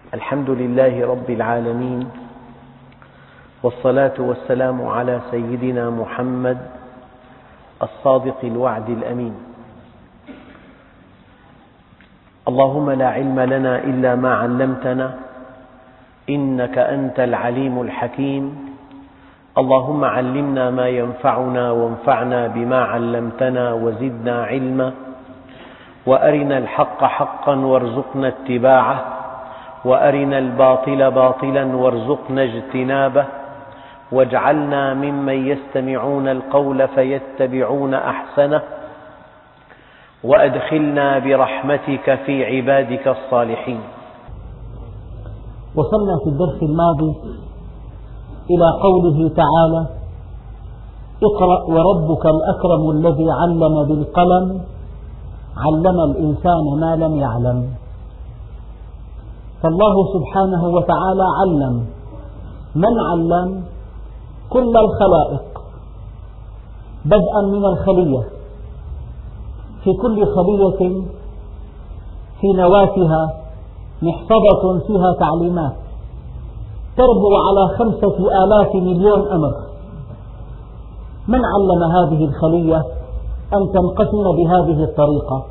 الحمد لله رب العالمين، والصلاة والسلام على سيدنا محمد الصادق الوعد الأمين. اللهم لا علم لنا إلا ما علمتنا إنك أنت العليم الحكيم. اللهم علمنا ما ينفعنا وانفعنا بما علمتنا وزدنا علما، وأرنا الحق حقا وارزقنا اتباعه، وأرنا الباطل باطلا وارزقنا اجتنابه، واجعلنا ممن يستمعون القول فيتبعون أحسنه، وأدخلنا برحمتك في عبادك الصالحين. وصلنا في الدرس الماضي إلى قوله تعالى: اقرأ وربك الأكرم الذي علم بالقلم علم الإنسان ما لم يعلم. فالله سبحانه وتعالى علم. من علم؟ كل الخلائق، بدءا من الخلية. في كل خلية في نواتها محفظة فيها تعليمات تربو على 5,000 مليون أمر. من علم هذه الخلية أن تنقسم بهذه الطريقة؟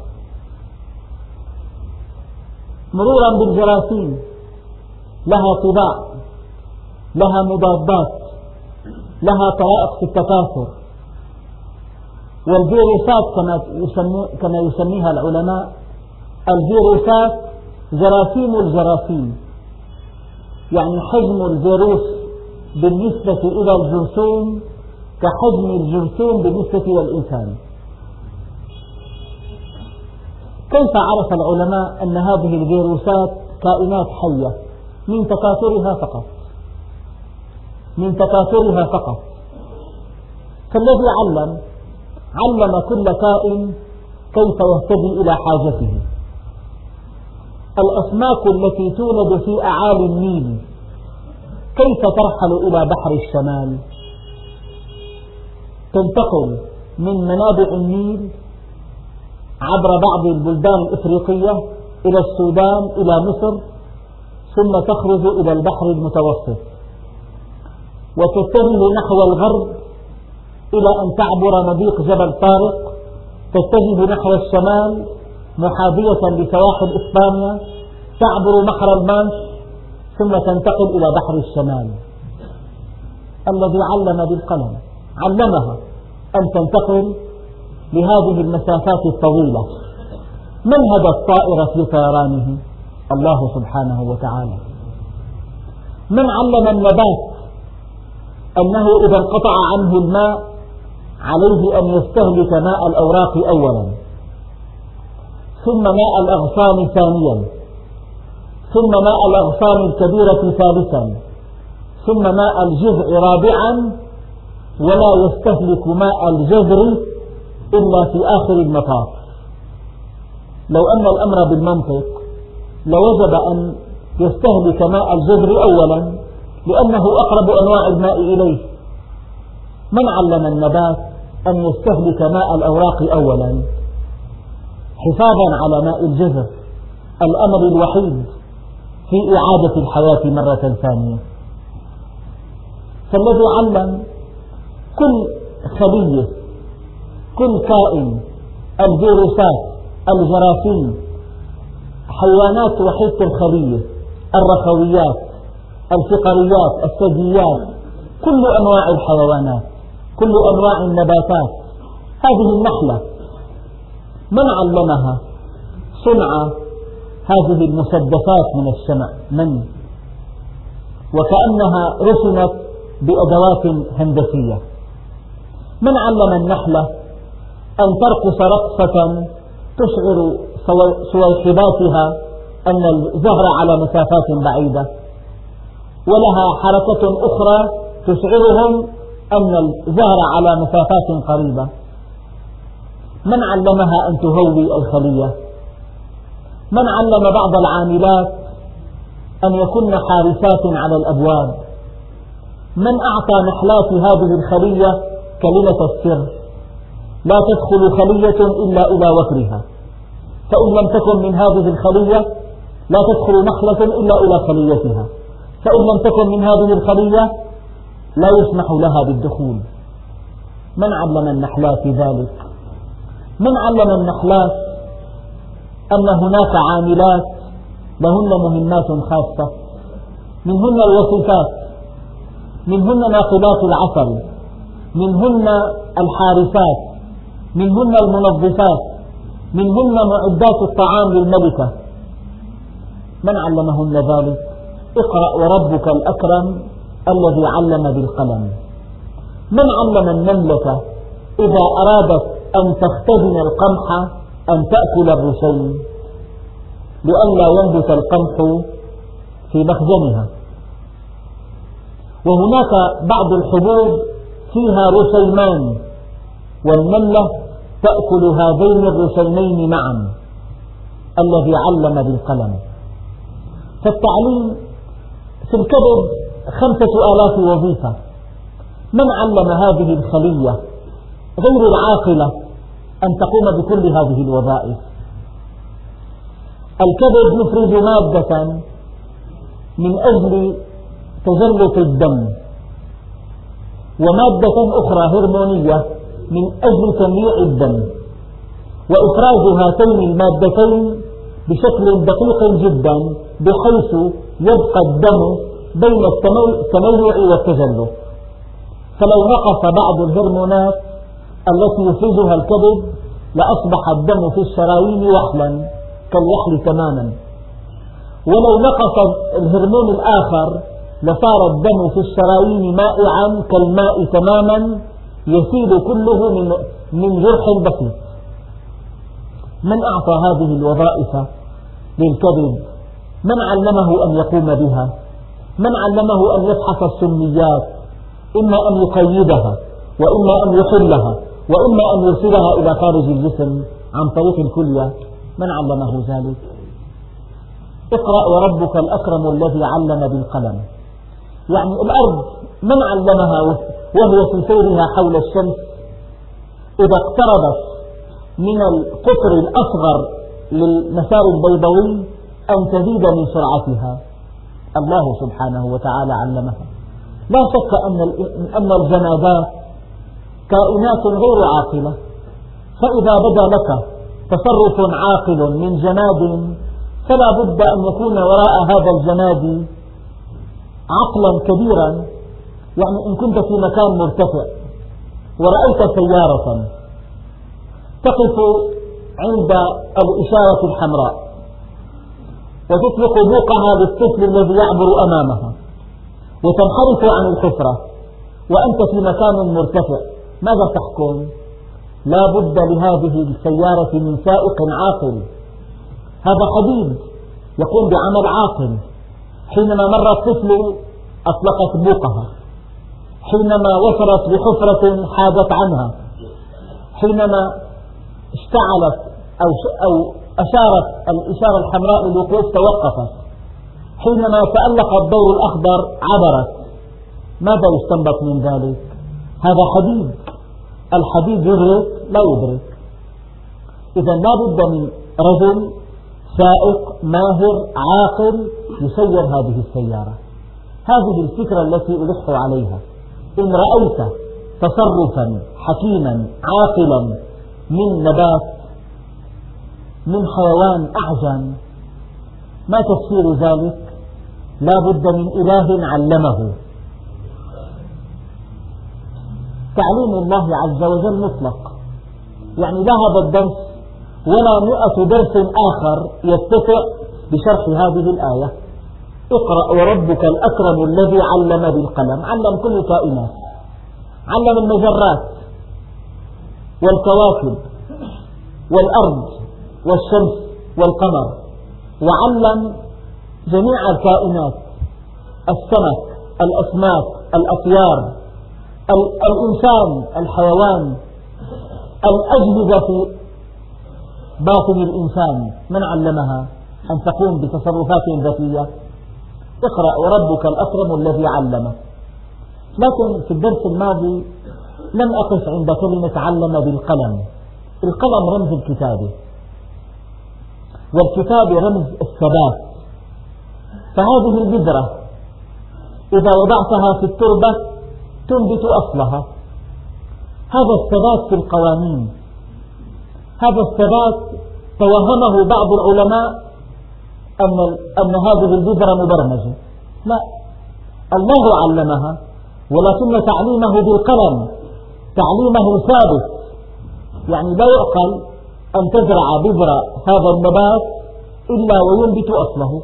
مرورا بالجراثيم، لها طباع، لها مضادات، لها طرائق في التكاثر. والفيروسات كما يسميها العلماء، الفيروسات جراثيم الجراثيم، يعني حجم الفيروس بالنسبة إلى الجرثوم كحجم الجرثوم بالنسبة إلى الإنسان. كيف عرف العلماء أن هذه الفيروسات كائنات حية؟ من تكاثرها فقط، من تكاثرها فقط. فالذي علم كل كائن كيف يهتدي إلى حاجته. الأسماك التي تولد في أعالي النيل كيف ترحل إلى بحر الشمال؟ تنتقل من منابع النيل عبر بعض البلدان الإفريقية إلى السودان إلى مصر، ثم تخرج إلى البحر المتوسط وتتجه نحو الغرب إلى أن تعبر مضيق جبل طارق، تتجه نحو الشمال محاذية لسواحل إسبانيا، تعبر بحر المانش، ثم تنتقل إلى بحر الشمال. الذي علم بالقلم علمها أن تنتقل لهذه المسافات الطويلة. من هدى الطائر في طيرانه؟ الله سبحانه وتعالى. من علم النبات أنه إذا انقطع عنه الماء عليه أن يستهلك ماء الأوراق أولا، ثم ماء الأغصان ثانيا، ثم ماء الأغصان الكبيرة ثالثا، ثم ماء الجذع رابعا، ولا يستهلك ماء الجذر إلا في آخر المطاف. لو أن الأمر بالمنطق لوجب أن يستهلك ماء الجذر أولا، لأنه أقرب أنواع الماء إليه. من علم النبات أن يستهلك ماء الأوراق أولا حفاظا على ماء الجذر، الأمر الوحيد في إعادة الحياة مرة ثانية؟ فالذي علم كل خلية، كل كائن، الفيروسات، الجراثيم، حيوانات وحيدة الخلية، الرخويات، الفقريات، الثدييات، كل أنواع الحيوانات، كل أنواع النباتات. هذه النحلة من علمها صنع هذه المسدسات من الشمع؟ من؟ وكأنها رسمت بأدوات هندسية. من علم النحلة أن ترقص رقصة تشعر سويحباتها أن الزهر على مسافات بعيدة، ولها حركة أخرى تشعرهم أن الزهر على مسافات قريبة؟ من علمها أن تهوي الخلية؟ من علم بعض العاملات أن يكن حارسات على الأبواب؟ من أعطى نحلات هذه الخلية كلمة السر؟ لا تدخل خلية إلا إلى وكرها، فإن لم تكن من هذه الخلية لا تدخل نخلة إلا إلى خليتها، فإن لم تكن من هذه الخلية لا يسمح لها بالدخول. من علم النحلات ذلك؟ من علم النحلات أن هناك عاملات لهن مهمات خاصة، منهن الوصيفات، منهن ناقلات العسل، منهن الحارسات، منهن المنظفات، منهن معدات الطعام للملكة. من علمهن ذلك؟ اقرأ وربك الأكرم الذي علم بالقلم. من علم النملة إذا أرادت أن تختزن القمح أن تأكل الرسيم لئلا ينبت القمح في مخزنها؟ وهناك بعض الحبوب فيها رسيمان، والنملة تأكل هذين الرسيمين معا. الذي علم بالقلم. فالتعليم في الكبد 5000 وظيفة. من علم هذه الخلية غير العاقلة أن تقوم بكل هذه الوظائف؟ الكبد يفرز مادة من أجل تجلط الدم، ومادة أخرى هرمونية من أجل تمييع الدم، وإفراز هاتين المادتين بشكل دقيق جدا بحيث يبقى الدم بين التميع والتجلط. فلو نقص بعض الهرمونات التي يفرزها الكبد لأصبح الدم في الشرايين وحلا كالوحل تماما، ولو نقص الهرمون الآخر لصار الدم في الشرايين مائعا كالماء تماما يسيل كله من جرح بسيط. من أعطى هذه الوظائف للكبد؟ من علمه أن يقوم بها؟ من علمه أن يفحص السميات، إما أن يقيدها وإما أن يحلها وإما أن يرسلها إلى خارج الجسم عن طريق الكلية؟ من علمه ذلك؟ اقرأ وربك الأكرم الذي علم بالقلم. يعني الأرض من علمها وهي في سيرها حول الشمس إذا اقتربت من القطر الأصغر للمسار البيضاوي أن تزيد من سرعتها؟ الله سبحانه وتعالى علمها. لا شك أن الجمادات كائنات غير عاقلة، فإذا بدا لك تصرف عاقل من جماد فلا بد أن يكون وراء هذا الجماد عقلا كبيرا. يعني إن كنت في مكان مرتفع ورأيت سيارة تقف عند الإشارة الحمراء وتطلق بوقها للطفل الذي يعبر أمامها وتنحرف عن الحفرة وأنت في مكان مرتفع، ماذا تحكم؟ لا بد لهذه السيارة من سائق عاقل. هذا حديد يقوم بعمل عاقل. حينما مر الطفل أطلقت بوقها، حينما وصلت بحفرة حادت عنها، حينما اشتعلت أو أشارت الإشارة الحمراء للوقوف توقفت، حينما تألق الضوء الأخضر عبرت. ماذا يستنبط من ذلك؟ هذا حديد. الحديد يدرك؟ لا يدرك. إذا لا بد من رجل سائق ماهر عاقل يسير هذه السيارة. هذه الفكرة التي ألح عليها. إن رأيت تصرفا حكيما عاقلا من نبات، من حيوان أعجم، ما تفسير ذلك؟ لا بد من إله علمه. تعليم الله عز وجل مطلق، يعني لا هذا الدرس ولا 100 درس آخر يتسع بشرح هذه الآية. اقرأ وربك الأكرم الذي علم بالقلم. علم كل كائنات، علم المجرات والكواكب والأرض والشمس والقمر، وعلم جميع الكائنات، السمك، الأسماك، الأطيار، الإنسان، الحيوان، الأجهزة في باطن الإنسان. من علمها أن تقوم بتصرفات ذاتية؟ اقرأ وربك الأكرم الذي علم. لكن في الدرس الماضي لم أقف عند كلمة علم بالقلم. القلم رمز الكتابة، والكتابة رمز الثبات فهذه البذرة إذا وضعتها في التربة تنبت أصلها. هذا الثبات في القوانين، هذا الثبات توهمه بعض العلماء أن هذه البذرة مبرمجة. لا، الله علمها، ولكن تعليمه بالقلم، تعليمه ثابت. يعني لا يعقل أن تزرع بذرة هذا النبات إلا وينبت أصله.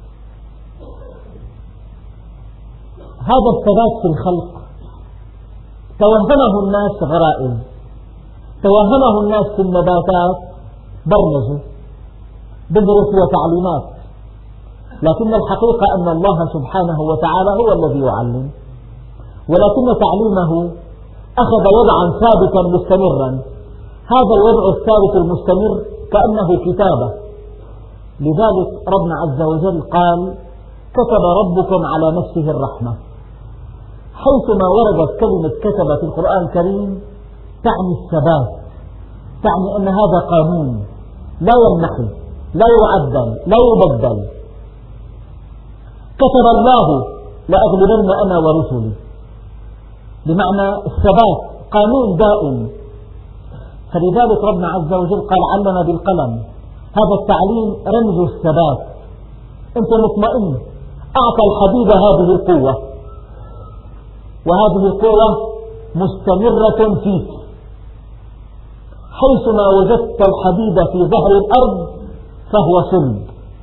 هذا الثبات في الخلق توهمه الناس غرائز، توهمه الناس في النباتات برمجة، بذرة وتعليمات، لكن الحقيقة أن الله سبحانه وتعالى هو الذي يعلم، ولكن تعليمه أخذ وضعا ثابتا مستمرا. هذا الوضع الثابت المستمر كأنه كتابة. لذلك ربنا عز وجل قال: كتب ربكم على نفسه الرحمة. حيثما وردت كلمة كتب في القرآن الكريم تعني الثبات، تعني أن هذا قانون لا ينمحي، لا يعدل، لا يبدل. كتب الله لأغلبن أنا ورسلي، بمعنى الثبات، قانون دائم. فلذلك ربنا عز وجل قال: علم بالقلم. هذا التعليم رمز الثبات. أنت مطمئن، أعطى الحديد هذه القوة، وهذه القوة مستمرة فيك. حيثما وجدت الحديد في ظهر الأرض فهو صلب.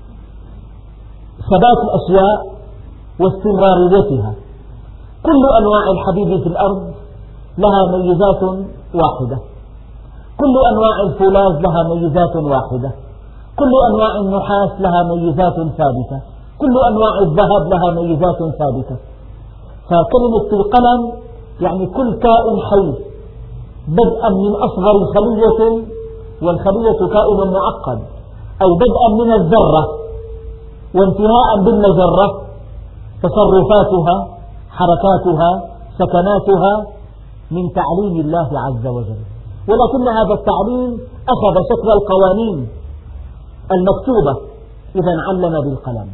ثبات الأشياء واستمراريتها. كل أنواع الحديد في الأرض لها ميزات واحدة، كل أنواع الفولاذ لها ميزات واحدة، كل أنواع النحاس لها ميزات ثابتة، كل أنواع الذهب لها ميزات ثابتة. فكلمة القلم يعني كل كائن حي، بدءا من أصغر خلية، والخلية كائن معقد، أو بدءا من الذرة وانتهاء بالمجرة، تصرفاتها، حركاتها، سكناتها من تعليم الله عز وجل. ولكن هذا التعليم أخذ شكل القوانين المكتوبة. إذا علم بالقلم.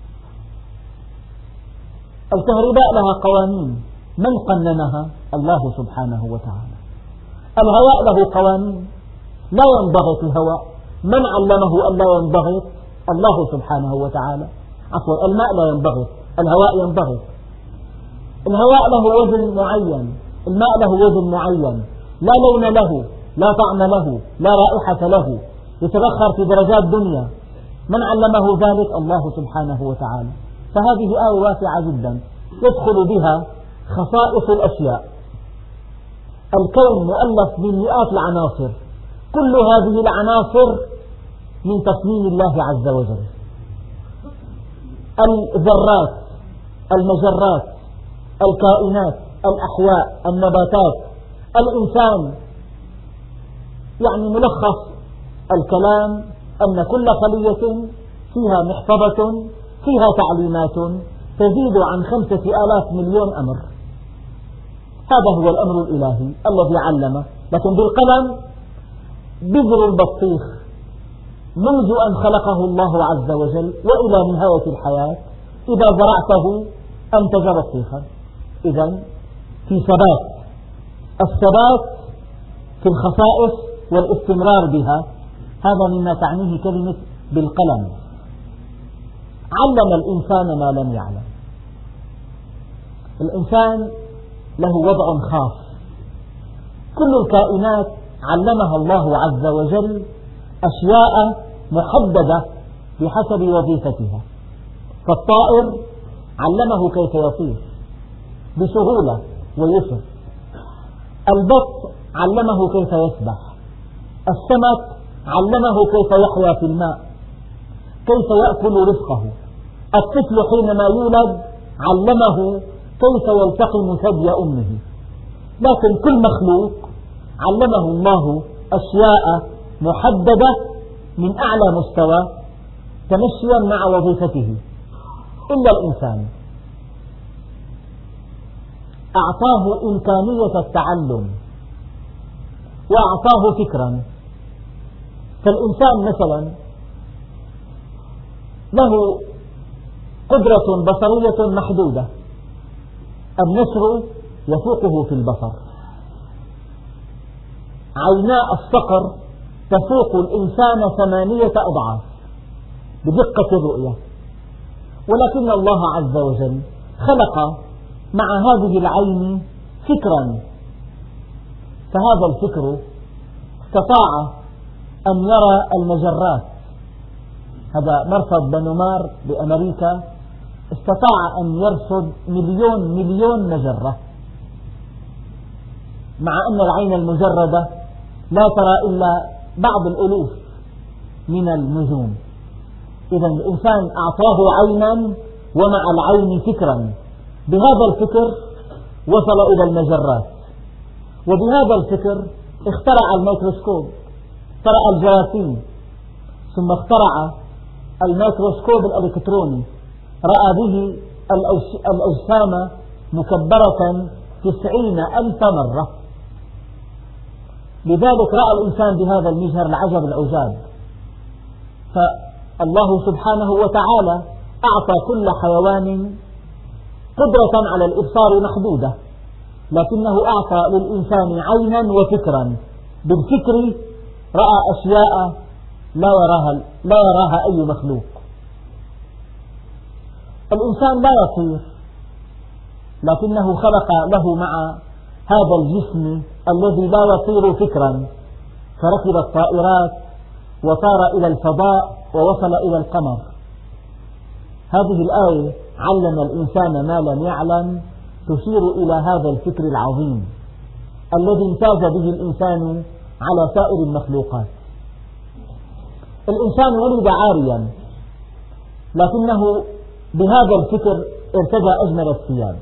الكهرباء لها قوانين، من قننها؟ الله سبحانه وتعالى. الهواء له قوانين، لا ينضغط الهواء، من علمه أن لا ينضغط؟ الله سبحانه وتعالى. عفوا، الماء لا ينضغط، الهواء ينضغط. الهواء له وزن معين، الماء له وزن معين، لا لون له، لا طعم له، لا رائحة له، يتبخر في درجات دنيا. من علمه ذلك؟ الله سبحانه وتعالى. فهذه آية واسعة جدا يدخل بها خصائص الأشياء. الكون مؤلف من مئات العناصر، كل هذه العناصر من تصميم الله عز وجل. الذرات، المجرات، الكائنات، الأحياء، النباتات، الإنسان. يعني ملخص الكلام أن كل خلية فيها محفظة فيها تعليمات تزيد عن 5,000 مليون أمر. هذا هو الأمر الإلهي الذي علم. لكن بالقلم بذر البطيخ منذ أن خلقه الله عز وجل وإلى نهاية الحياة إذا زرعته أنتج بطيخا. إذن في ثبات. الثبات في الخصائص والاستمرار بها، هذا مما تعنيه كلمة بالقلم. علم الإنسان ما لم يعلم. الإنسان له وضع خاص. كل الكائنات علمها الله عز وجل أشياء محددة بحسب وظيفتها. فالطائر علمه كيف يطير بسهولة ويسر، البط علمه كيف يسبح، السمك علمه كيف يحيا في الماء، كيف يأكل رزقه، الطفل حينما يولد علمه كيف يلتقم ثدي أمه. لكن كل مخلوق علمه الله أشياء محددة من أعلى مستوى تمشيا مع وظيفته، إلا الإنسان أعطاه إمكانية التعلم وأعطاه فكرا. فالإنسان مثلا له قدرة بصرية محدودة، النسر يفوقه في البصر، عيناء الصقر تفوق الإنسان 8 أضعاف بدقة الرؤية، ولكن الله عز وجل خلق مع هذه العين فكرا، فهذا الفكر استطاع أن يرى المجرات. هذا مرصد بانومار بأمريكا استطاع أن يرصد مليون مجرة، مع أن العين المجردة لا ترى إلا بعض الألوف من النجوم. إذا الإنسان أعطاه عينا ومع العين فكرا، بهذا الفكر وصل إلى المجرات، وبهذا الفكر اخترع الميكروسكوب، اخترع الجراثيم، ثم اخترع الميكروسكوب الإلكتروني، رأى به الأجسام مكبرة 90,000 مرة. لذلك رأى الإنسان بهذا المجهر العجب العجاب. فالله سبحانه وتعالى أعطى كل حيوان قدرة على الإبصار محدودة، لكنه أعطى للإنسان عينا وفكرا، بالفكر رأى أشياء لا يراها أي مخلوق. الإنسان لا يطير، لكنه خلق له مع هذا الجسم الذي لا يطير فكرا، فركب الطائرات وطار إلى الفضاء ووصل إلى القمر. هذه الآية علم الإنسان ما لم يعلم تشير إلى هذا الفكر العظيم الذي امتاز به الإنسان على سائر المخلوقات. الإنسان ولد عاريا، لكنه بهذا الفكر ارتدى أجمل الثياب.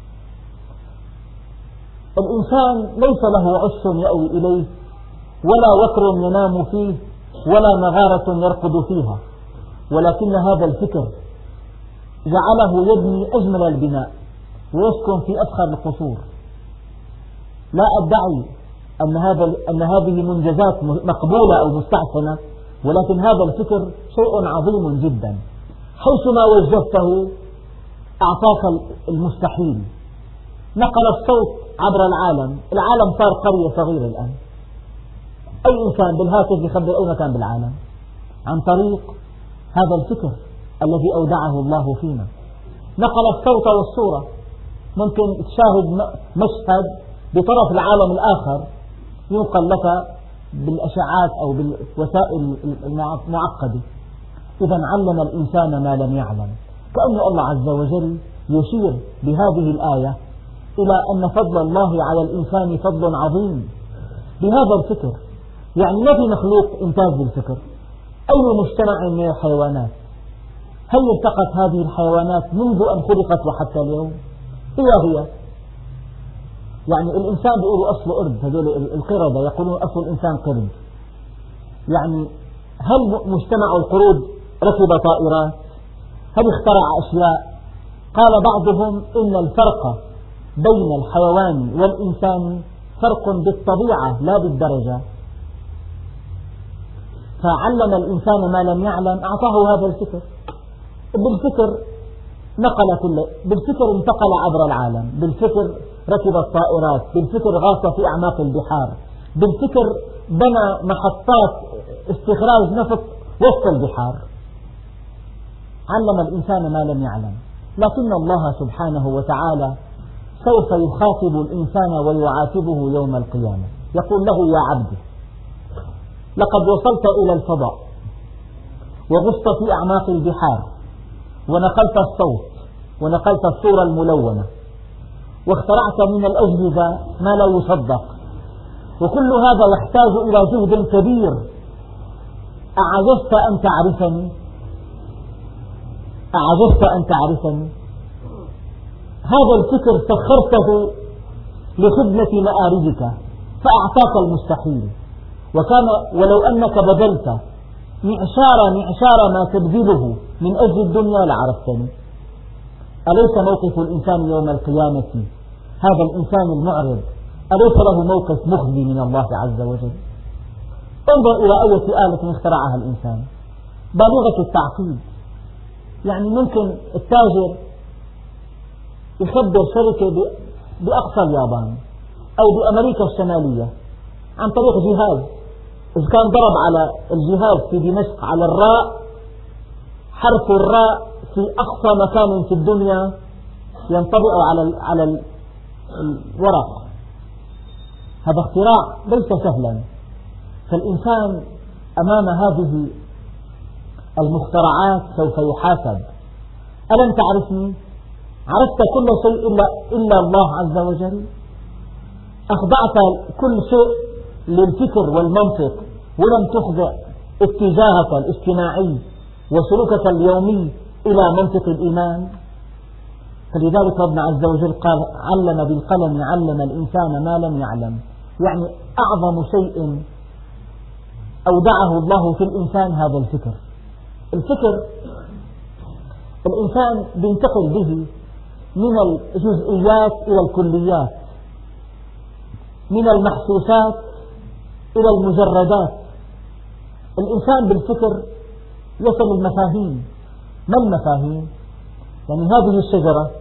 الإنسان ليس له عش يأوي إليه، ولا وكر ينام فيه، ولا مغارة يرقد فيها، ولكن هذا الفكر جعله يبني أجمل البناء ويسكن في أفخر القصور. لا أدعي أن هذه منجزات مقبولة أو مستحسنة، ولكن هذا الفكر شيء عظيم جدا، حيثما وجهته أعطاك المستحيل. نقل الصوت عبر العالم صار قرية صغيرة الآن. أي إنسان بالهاتف يخبر أي مكان بالعالم عن طريق هذا الفكر الذي أودعه الله فينا. نقل الصوت والصورة، ممكن تشاهد مشهد بطرف العالم الآخر ينقل لك بالأشعات أو بالوسائل المعقدة. إذا علم الإنسان ما لم يعلم، كأن الله عز وجل يشير بهذه الآية إلى أن فضل الله على الإنسان فضل عظيم بهذا الفكر. يعني ما في مخلوق إنتاج بالفكر. أي مجتمع من الحيوانات، هل ارتقت هذه الحيوانات منذ أن خلقت وحتى اليوم؟ هي يعني الإنسان بيقولوا أصل قرد، هذول القردة يقولون أصل الإنسان قرد. يعني هل مجتمع القرود ركب طائرات؟ هل اخترع أشياء؟ قال بعضهم إن الفرق بين الحيوان والإنسان فرق بالطبيعة لا بالدرجة. فعلم الإنسان ما لم يعلم، أعطاه هذا الفكر. بالفكر بالفكر انتقل عبر العالم، بالفكر ركب الطائرات، بالفكر غاص في أعماق البحار، بالفكر بنى محطات استخراج نفط وسط البحار. علم الإنسان ما لم يعلم، لكن الله سبحانه وتعالى سوف يخاطب الإنسان ويعاتبه يوم القيامة، يقول له: يا عبدي، لقد وصلت إلى الفضاء وغصت في أعماق البحار ونقلت الصوت ونقلت الصورة الملونة واخترعت من الأجهزة ما لا يصدق، وكل هذا يحتاج إلى جهد كبير. أعجزت أن تعرفني؟ أعجزت أن تعرفني؟ هذا الفكر سخرته لخدمة مآربك فأعطاك المستحيل، ولو أنك بذلت معشار ما تبذله من أجل الدنيا لعرفتني. أليس موقف الإنسان يوم القيامة هذا الإنسان المعرض أليس له موقف مخزي من الله عز وجل؟ انظر إلى أية آلة اخترعها الإنسان، بالغة التعقيد. يعني ممكن التاجر يخبر شركة بأقصى اليابان أو بأمريكا الشمالية عن طريق جهاز، إذا كان ضرب على الجهاز في دمشق على الراء، حرف الراء في أقصى مكان في الدنيا ينطبق على الورق. هذا اختراع ليس سهلا، فالإنسان أمام هذه المخترعات سوف يحاسب. ألم تعرفني؟ عرفت كل شيء إلا الله عز وجل؟ أخضعت كل شيء للفكر والمنطق ولم تخضع اتجاهك الاجتماعي وسلوكك اليومي إلى منطق الإيمان. فلذلك ربنا عز وجل قال: علم بالقلم علم الإنسان ما لم يعلم. يعني أعظم شيء أودعه الله في الإنسان هذا الفكر. الفكر الإنسان بينتقل به من الجزئيات إلى الكليات، من المحسوسات إلى المجردات. الإنسان بالفكر يصل المفاهيم. ما المفاهيم؟ يعني هذه الشجرة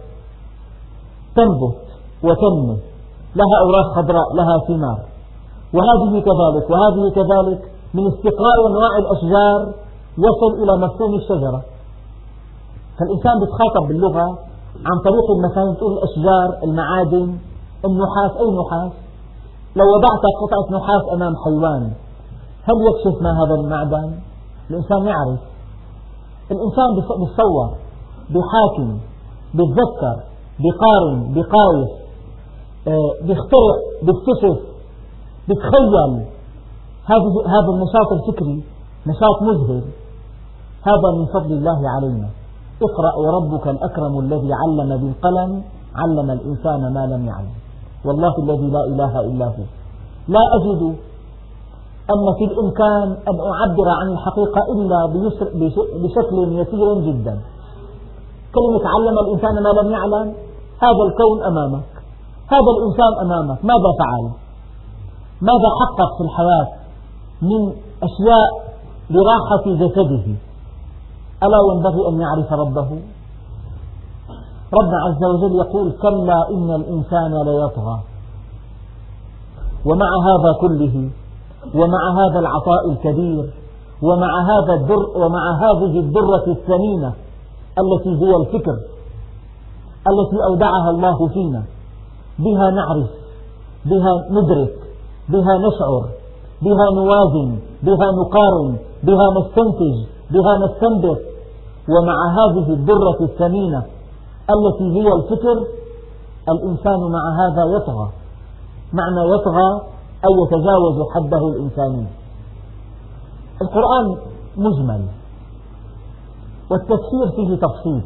تنبت وتنمو، لها أوراق خضراء، لها ثمار، وهذه كذلك وهذه كذلك. من استقراء أنواع الأشجار يصل إلى مفهوم الشجرة. فالإنسان بيتخاطب باللغة عن طريق المفاهيم. تقول الأشجار، المعادن، النحاس. أي نحاس؟ لو وضعت قطعة نحاس أمام حيوان هل يكشف ما هذا المعدن؟ الإنسان يعرف. الإنسان بيتصور، بيحاكم، بيتذكر، بيقارن، بيقايس، بيخترع، بيكتشف، بيتخيل. هذا النشاط الفكري نشاط مذهل. هذا من فضل الله علينا. اقرأ وربك الأكرم الذي علم بالقلم علم الإنسان ما لم يعلم. والله الذي لا إله إلا هو لا أجد أن في الإمكان أن أعبر عن الحقيقة إلا بشكل يسير جدا. كلمة علم الإنسان ما لم يعلم، هذا الكون أمامك، هذا الإنسان أمامك، ماذا فعل؟ ماذا حقق في الحياة من أشياء لراحة جسده؟ ألا ينبغي أن يعرف ربه؟ ربنا عز وجل يقول: كلا إن الإنسان ليطغى. ومع هذا كله، ومع هذا العطاء الكبير، ومع هذه الذرة الثمينة التي هي الفكر التي أودعها الله فينا، بها نعرف، بها ندرك، بها نشعر، بها نوازن، بها نقارن، بها نستنتج، بها نستنبط. ومع هذه الذرة الثمينة التي هي الفكر، الإنسان مع هذا يطغى. معنى يطغى أي يتجاوز حده الإنساني. القرآن مجمل والتفسير فيه تفصيل،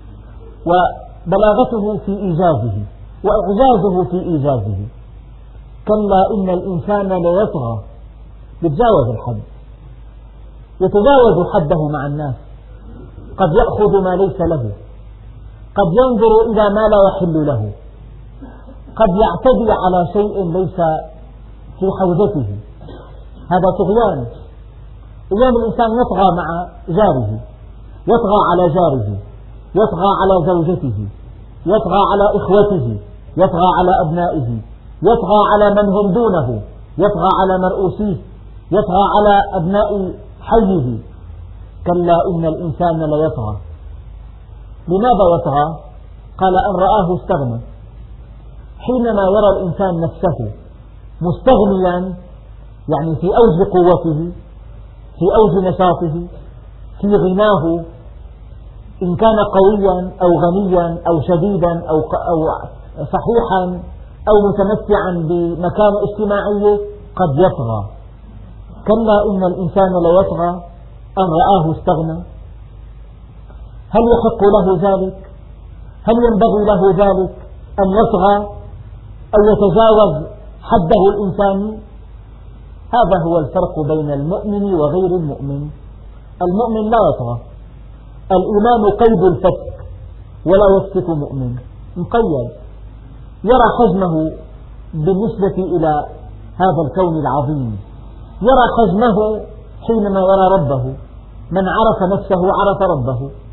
وبلاغته في إيجازه وإعجازه في إيجازه. كلا إن الإنسان ليطغى، يتجاوز الحد، يتجاوز حده مع الناس. قد يأخذ ما ليس له، قد ينظر إلى ما لا يحل له، قد يعتدي على شيء ليس في حوزته. هذا طغيان. اليوم الإنسان يطغى مع جاره، يطغى على جاره، يطغى على زوجته، يطغى على إخوته، يطغى على أبنائه، يطغى على من هم دونه، يطغى على مرؤوسيه، يطغى على أبناء حيه. كلا إن الإنسان ليطغى. لماذا يطغى؟ قال: أن رآه استغنى. حينما يرى الإنسان نفسه مستغنيا، يعني في أوج قوته، في أوج نشاطه، في غناه، إن كان قويا أو غنيا أو شديدا أو صحيحا أو متمتعا بمكانة اجتماعية، قد يطغى. كلا إن الإنسان ليطغى أن رآه استغنى. هل يحق له ذلك؟ هل ينبغي له ذلك أن يطغى أو يتجاوز حده الإنساني؟ هذا هو الفرق بين المؤمن وغير المؤمن. المؤمن لا يطغى. الإيمان قيد الفتك، ولا يفتك مؤمن، مقيد، يرى حجمه بالنسبة إلى هذا الكون العظيم، يرى حجمه حينما يرى ربه. من عرف نفسه عرف ربه.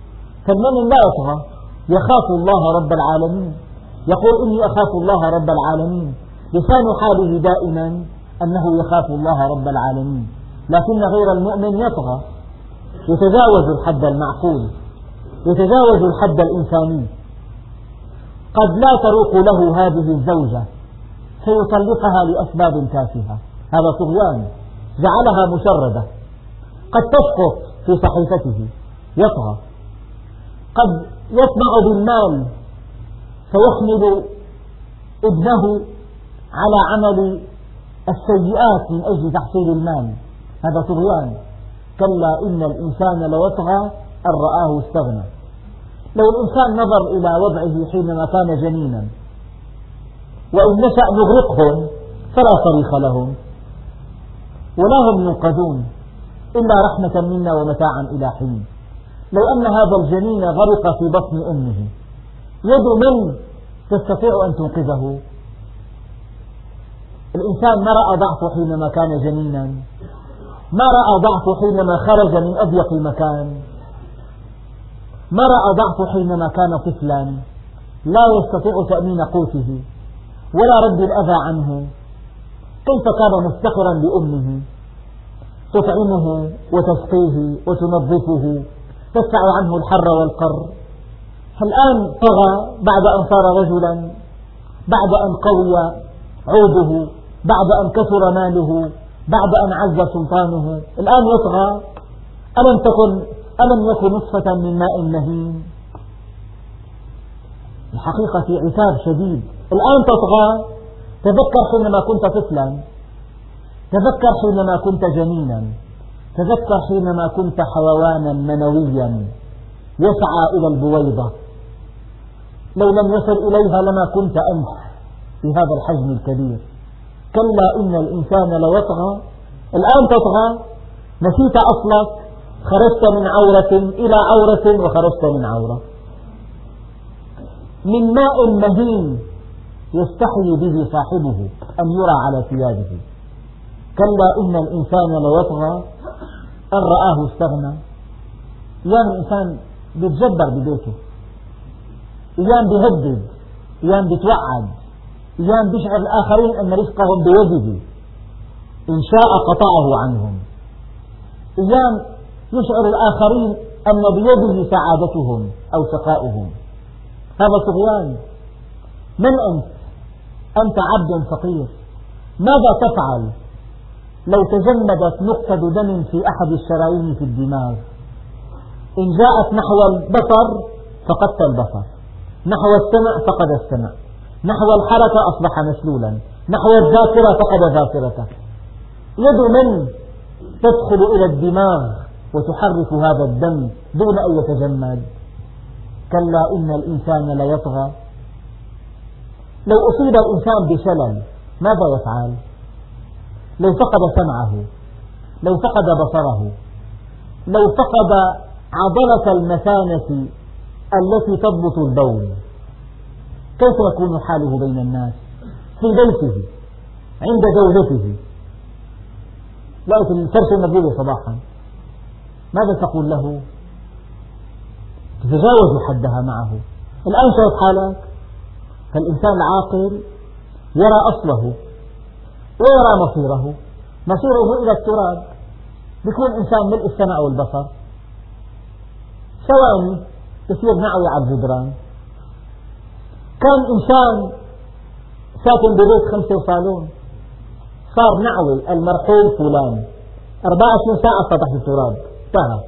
فالمؤمن لا يطغى، يخاف الله رب العالمين، يقول إني أخاف الله رب العالمين، لسان حاله دائما أنه يخاف الله رب العالمين. لكن غير المؤمن يطغى، يتجاوز الحد المعقول، يتجاوز الحد الإنساني. قد لا تروق له هذه الزوجة فيطلقها لأسباب تافهة، هذا طغيان، جعلها مشردة. قد تسقط في صحيفته، يطغى. قد يطمع بالمال فيحمل ابنه على عمل السيئات من أجل تحصيل المال، هذا طغيان. كلا إن الإنسان ليطغى أن رآه استغنى. لو الإنسان نظر إلى وضعه حينما كان جنينا، وإن نشأ نغرقهم فلا صريخ لهم ولا هم ينقذون إلا رحمة منا ومتاعا إلى حين. لو أن هذا الجنين غرق في بطن أمه، يد من تستطيع أن تنقذه؟ الإنسان ما رأى ضعفه حينما كان جنينا، ما رأى ضعفه حينما خرج من أضيق مكان، ما رأى ضعفه حينما كان طفلا لا يستطيع تأمين قوته ولا رد الأذى عنه. كيف كان مفتقرا بأمه، تطعمه وتسقيه وتنظفه، تدفع عنه الحر والقر. الآن طغى بعد أن صار رجلا، بعد أن قوي عوده، بعد أن كثر ماله، بعد أن عز سلطانه، الآن يطغى. ألم يكن نطفة من ماء مهين؟ الحقيقة في عتاب شديد. الآن تطغى. تذكر حينما كنت طفلا، تذكر حينما كنت جنينا، تذكر حينما كنت حيوانا منويا يسعى إلى البويضة. لو لم يصل إليها لما كنت أنت في هذا الحجم الكبير. كلا إن الإنسان ليطغى. الآن تطغى، نسيت أصلك، خرجت من عورة إلى عورة وخرجت من عورة. من ماء مهين يستحيي به صاحبه أن يرى على ثيابه. كلا إن الإنسان ليطغى أن رآه استغنى. أيام الإنسان بيتجبر ببيته، أيام بيهدد، أيام بيتوعد، أيام بيشعر الآخرين أن رزقهم بيده، إن شاء قطعه عنهم، أيام يشعر الآخرين أن بيده سعادتهم أو شقاؤهم. هذا طغيان. من أنت؟ أنت عبد فقير. ماذا تفعل لو تجمدت نقطة دم في أحد الشرايين في الدماغ؟ إن جاءت نحو البصر فقدت البصر، نحو السمع فقد السمع، نحو الحركة أصبح مسلولا، نحو الذاكرة فقد ذاكرته. يد من تدخل إلى الدماغ وتحرك هذا الدم دون أن يتجمد؟ كلا إن الإنسان ليطغى. لو أصيب الإنسان بشلل ماذا يفعل؟ لو فقد سمعه، لو فقد بصره، لو فقد عضلة المثانة التي تضبط البول، كيف يكون حاله بين الناس؟ في بيته عند زوجته، لقيت الفرشة المبلولة صباحا، ماذا تقول له؟ تتجاوز حدها معه. الآن شايف حالك. فالإنسان العاقل يرى أصله ويرى مصيره. مصيره إلى التراب. بيكون إنسان ملء السمع والبصر، ثواني يصير نعوي على الجدران. كان إنسان ساكن ببيت 5 صالون، صار نعوي المرحوم فلان 24 ساعة تحت التراب، انتهى.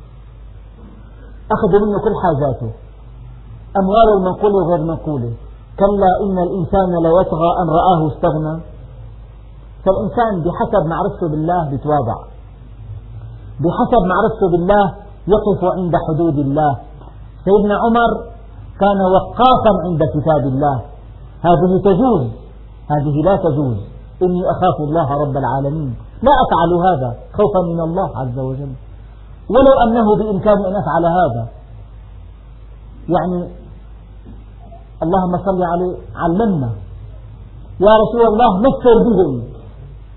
أخذوا منه كل حاجاته، أمواله المنقولة وغير المنقولة. كلا إن الإنسان ليطغى أن رآه استغنى. فالإنسان بحسب معرفته بالله بيتواضع، بحسب معرفته بالله يقف عند حدود الله. سيدنا عمر كان وقافا عند كتاب الله. هذه تجوز، هذه لا تجوز. إني أخاف الله رب العالمين، لا أفعل هذا خوفا من الله عز وجل، ولو أنه بإمكاني أن أفعل هذا. يعني اللهم صل عليه، علمنا يا رسول الله مثل بهم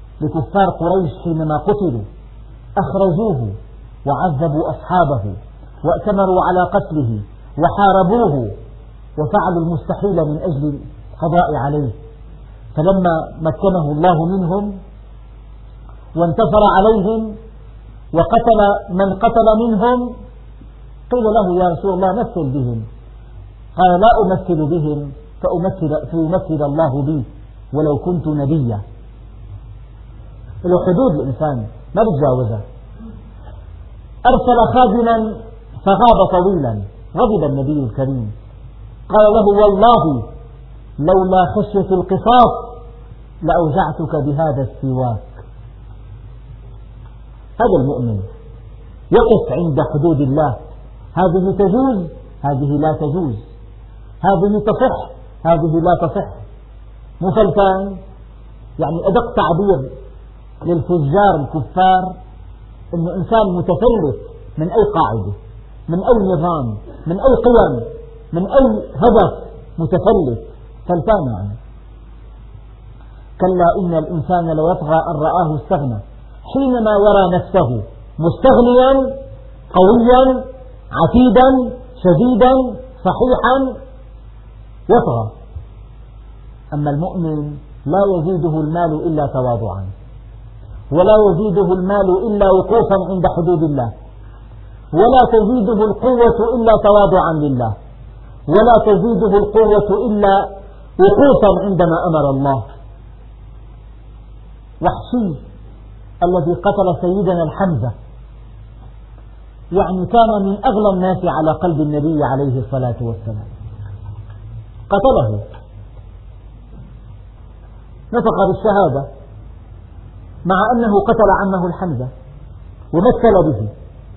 لكفار قريش حينما قتلوا، أخرجوه وعذبوا أصحابه وأتمروا على قتله وحاربوه وفعلوا المستحيل من أجل القضاء عليه، فلما مكنه الله منهم وانتصر عليهم وقتل من قتل منهم قيل له يا رسول الله مثل بهم، قال لا أمثل بهم فيمثل الله بي ولو كنت نبيا. له حدود الإنسان ما بتجاوزها. أرسل خادما فغاب طويلا، غضب النبي الكريم قال له والله لولا خشية القصاص لأوجعتك بهذا السواك. هذا المؤمن يقف عند حدود الله، هذه تجوز هذه لا تجوز، هذه تصح هذه لا تصح. مو فلتان، يعني أدق تعبير للفجار الكفار أنه إنسان متفلت من أي قاعدة، من أي نظام، من أي قيم، من أي هدف، متفلت فلتان يعني. كلا إن الإنسان ليطغى أن رآه استغنى حينما يرى نفسه مستغنيا قويا عتيدا شديدا صحيحا يطغى. أما المؤمن لا يزيده المال إلا تواضعا، ولا يزيده المال إلا وقوفا عند حدود الله، ولا تزيده القوة إلا تواضعا لله، ولا تزيده القوة إلا وقوفا عندما أمر الله. وحشي الذي قتل سيدنا الحمزة يعني كان من أغلى الناس على قلب النبي عليه الصلاة والسلام، قتله، نطق بالشهادة مع أنه قتل عمه الحمزة ومثل به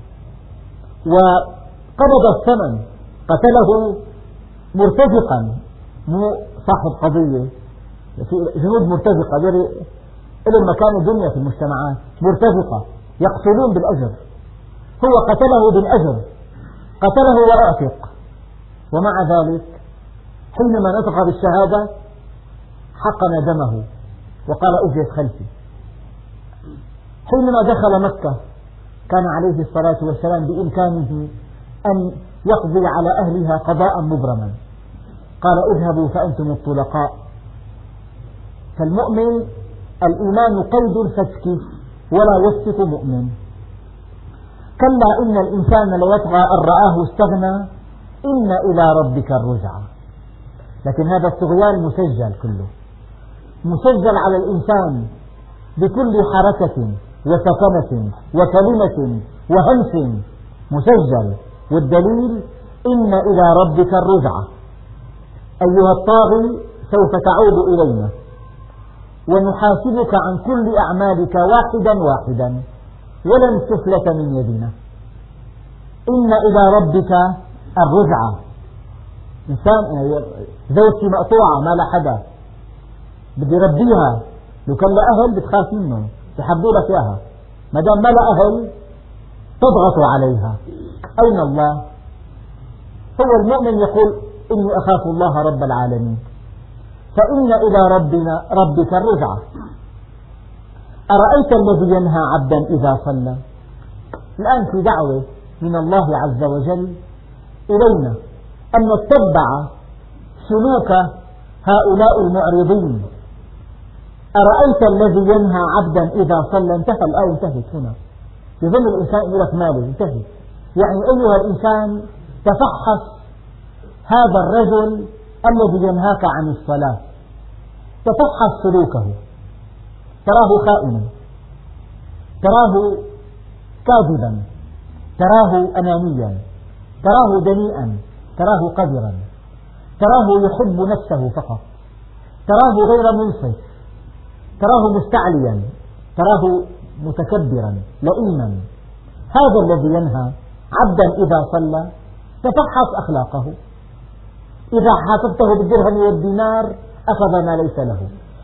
وقبض الثمن، قتله مرتزقا، مو صاحب قضية، في جنود مرتزقة لهم مكان الدنيا في المجتمعات، مرتزقة يقتلون بالأجر، هو قتله بالأجر، قتله ورأفق. ومع ذلك حينما نطق بالشهادة حقن دمه وقال اجلس خلفي. حينما دخل مكة كان عليه الصلاة والسلام بإمكانه أن يقضي على أهلها قضاء مبرما، قال اذهبوا فأنتم الطلقاء. فالمؤمن الإيمان قيد الفتك ولا يفتك مؤمن. كلا إن الإنسان ليطغى أن رآه استغنى إن إلى ربك الرجعى. لكن هذا الطغيان مسجل كله، مسجل على الإنسان بكل حركة وسكنة وكلمة وهمس مسجل. والدليل إن إلى ربك الرجعى، أيها الطاغي سوف تعود إلينا ونحاسبك عن كل أعمالك واحدا واحدا ولن تفلت من يدنا. إن إلى ربك الرجعى. إنسان زوجتي مقطوعة ما لها حدا بدي ربيها، لو كان لها أهل بتخاف منهم يحبوا لك إياها، ما دام ما لها أهل تضغط عليها. أين الله؟ هو المؤمن يقول إني أخاف الله رب العالمين، فإن إلى ربك الرجعى. أرأيت الذي ينهى عبدا إذا صلى؟ الآن في دعوة من الله عز وجل إلينا أن نتبع سلوك هؤلاء المعرضين. أرأيت الذي ينهى عبدا إذا صلى، انتهى الآية، انتهت هنا. يظن الإنسان يقول لك ماله انتهت، يعني أيها الإنسان تفحص هذا الرجل الذي ينهاك عن الصلاة، تفحص سلوكه، تراه خائنا، تراه كاذبا، تراه أنانيا، تراه دنيئا، تراه قذرا، تراه يحب نفسه فقط، تراه غير منصف، تراه مستعليا، تراه متكبرا لئيما. هذا الذي ينهى عبدا إذا صلى تفحص أخلاقه. إذا حاسبته بالدرهم والدينار أخذ ما ليس له،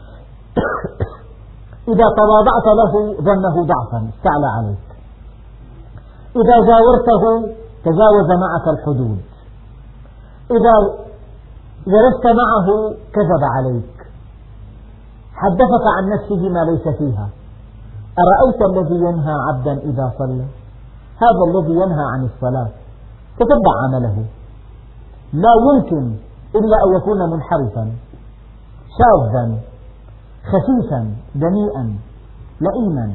إذا تواضعت له ظنه ضعفا استعلى عليك، إذا جاورته تجاوز معك الحدود، إذا جلست معه كذب عليك، حدثك عن نفسه ما ليس فيها. أرأيت الذي ينهى عبدا إذا صلى؟ هذا الذي ينهى عن الصلاة تتبع عمله، لا يمكن إلا أن يكون منحرفا شاذا خسيسا دنيئا لئيما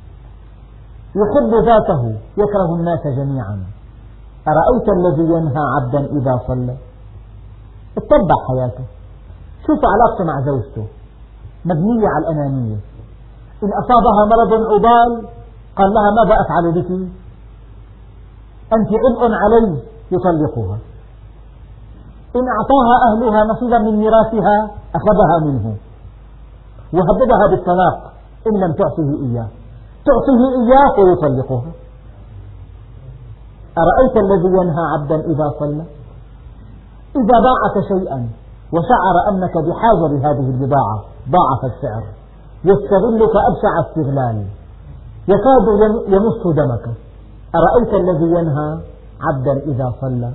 يحب ذاته يكره الناس جميعا. أرأيت الذي ينهى عبدا إذا صلى؟ اتبع حياته، شوف علاقته مع زوجته مبنية على الأنانية، إن أصابها مرض عضال قال لها ماذا أفعل بك؟ أنت عبء علي، يطلقها. إن أعطاها أهلها نصيبا من ميراثها أخذها منه وهددها بالطلاق إن لم تعطه إياه، تعطيه إياه ويطلقها. أرأيت الذي ينهى عبدا إذا صلى؟ إذا باعك شيئا وشعر أنك بحاجة لهذه البضاعة ضاعف السعر، يستغلك أبشع استغلال، يكاد يمص دمك. أرأيت الذي ينهى عبدا إذا صلى؟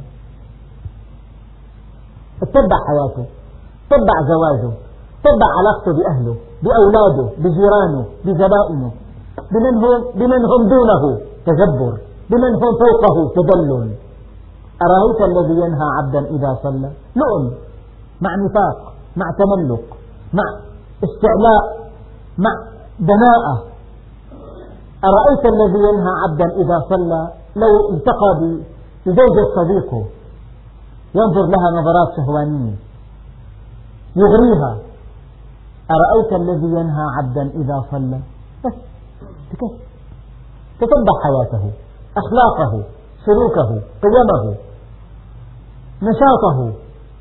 اتبع حياته، اتبع زواجه، اتبع علاقته بأهله بأولاده بجيرانه بزبائنه، بمن هم دونه تجبر، بمن هم فوقه تدلل. أرأيت الذي ينهى عبدا إذا صلى؟ لؤم مع نفاق مع تملق مع استعلاء مع دناءة. أرأيت الذي ينهى عبدا إذا صلى؟ لو التقى بزوجة صديقه ينظر لها نظرات شهوانية يغريها. أرأيت الذي ينهى عبدا إذا صلى؟ بس تتبع حياته، أخلاقه، سلوكه، قيمه، نشاطه،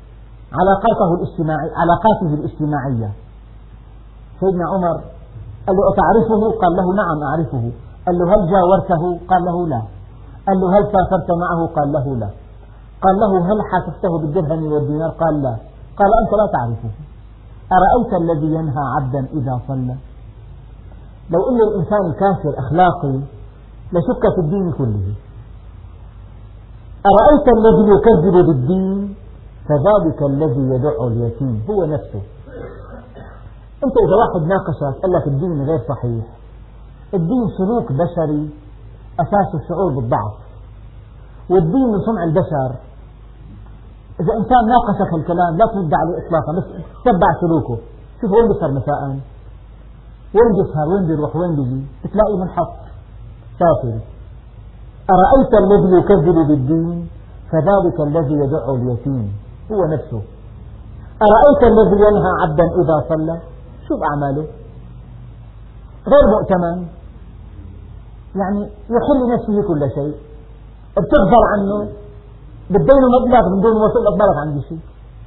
علاقاته الاجتماعية. سيدنا عمر قال له أتعرفه؟ قال له نعم أعرفه. قال له هل جاورته؟ قال له لا. قال له هل سافرت معه؟ قال له لا. قال له هل حاسبته بالدرهم والدينار؟ قال لا. قال أنت لا تعرفه. أرأيت الذي ينهى عبدا إذا صلى؟ لو أن الإنسان كافر أخلاقي لشك في الدين كله. أرأيت الذي يكذب بالدين؟ فذلك الذي يدع اليتيم هو نفسه. أنت إذا واحد ناقشك قال لك الدين غير صحيح، الدين سلوك بشري أساس الشعور بالضعف، والدين من صنع البشر. إذا إنسان ناقشك الكلام لا ترد عليه إطلاقا، بس تتبع سلوكه، شوف وين بيسهر مساء، وين بيسهر، وين بيروح، وين بيجي، بتلاقيه منحط سافر. أرأيت الذي يكذب بالدين؟ فذلك الذي يدع اليتيم هو نفسه. أرأيت الذي ينهى عبدا إذا صلى؟ شوف أعماله غير مؤتمن، يعني يحل نفسه كل شيء، بتغفر عنه، بتدينه مبلغ من دون وصول أخبارك عندي شيء،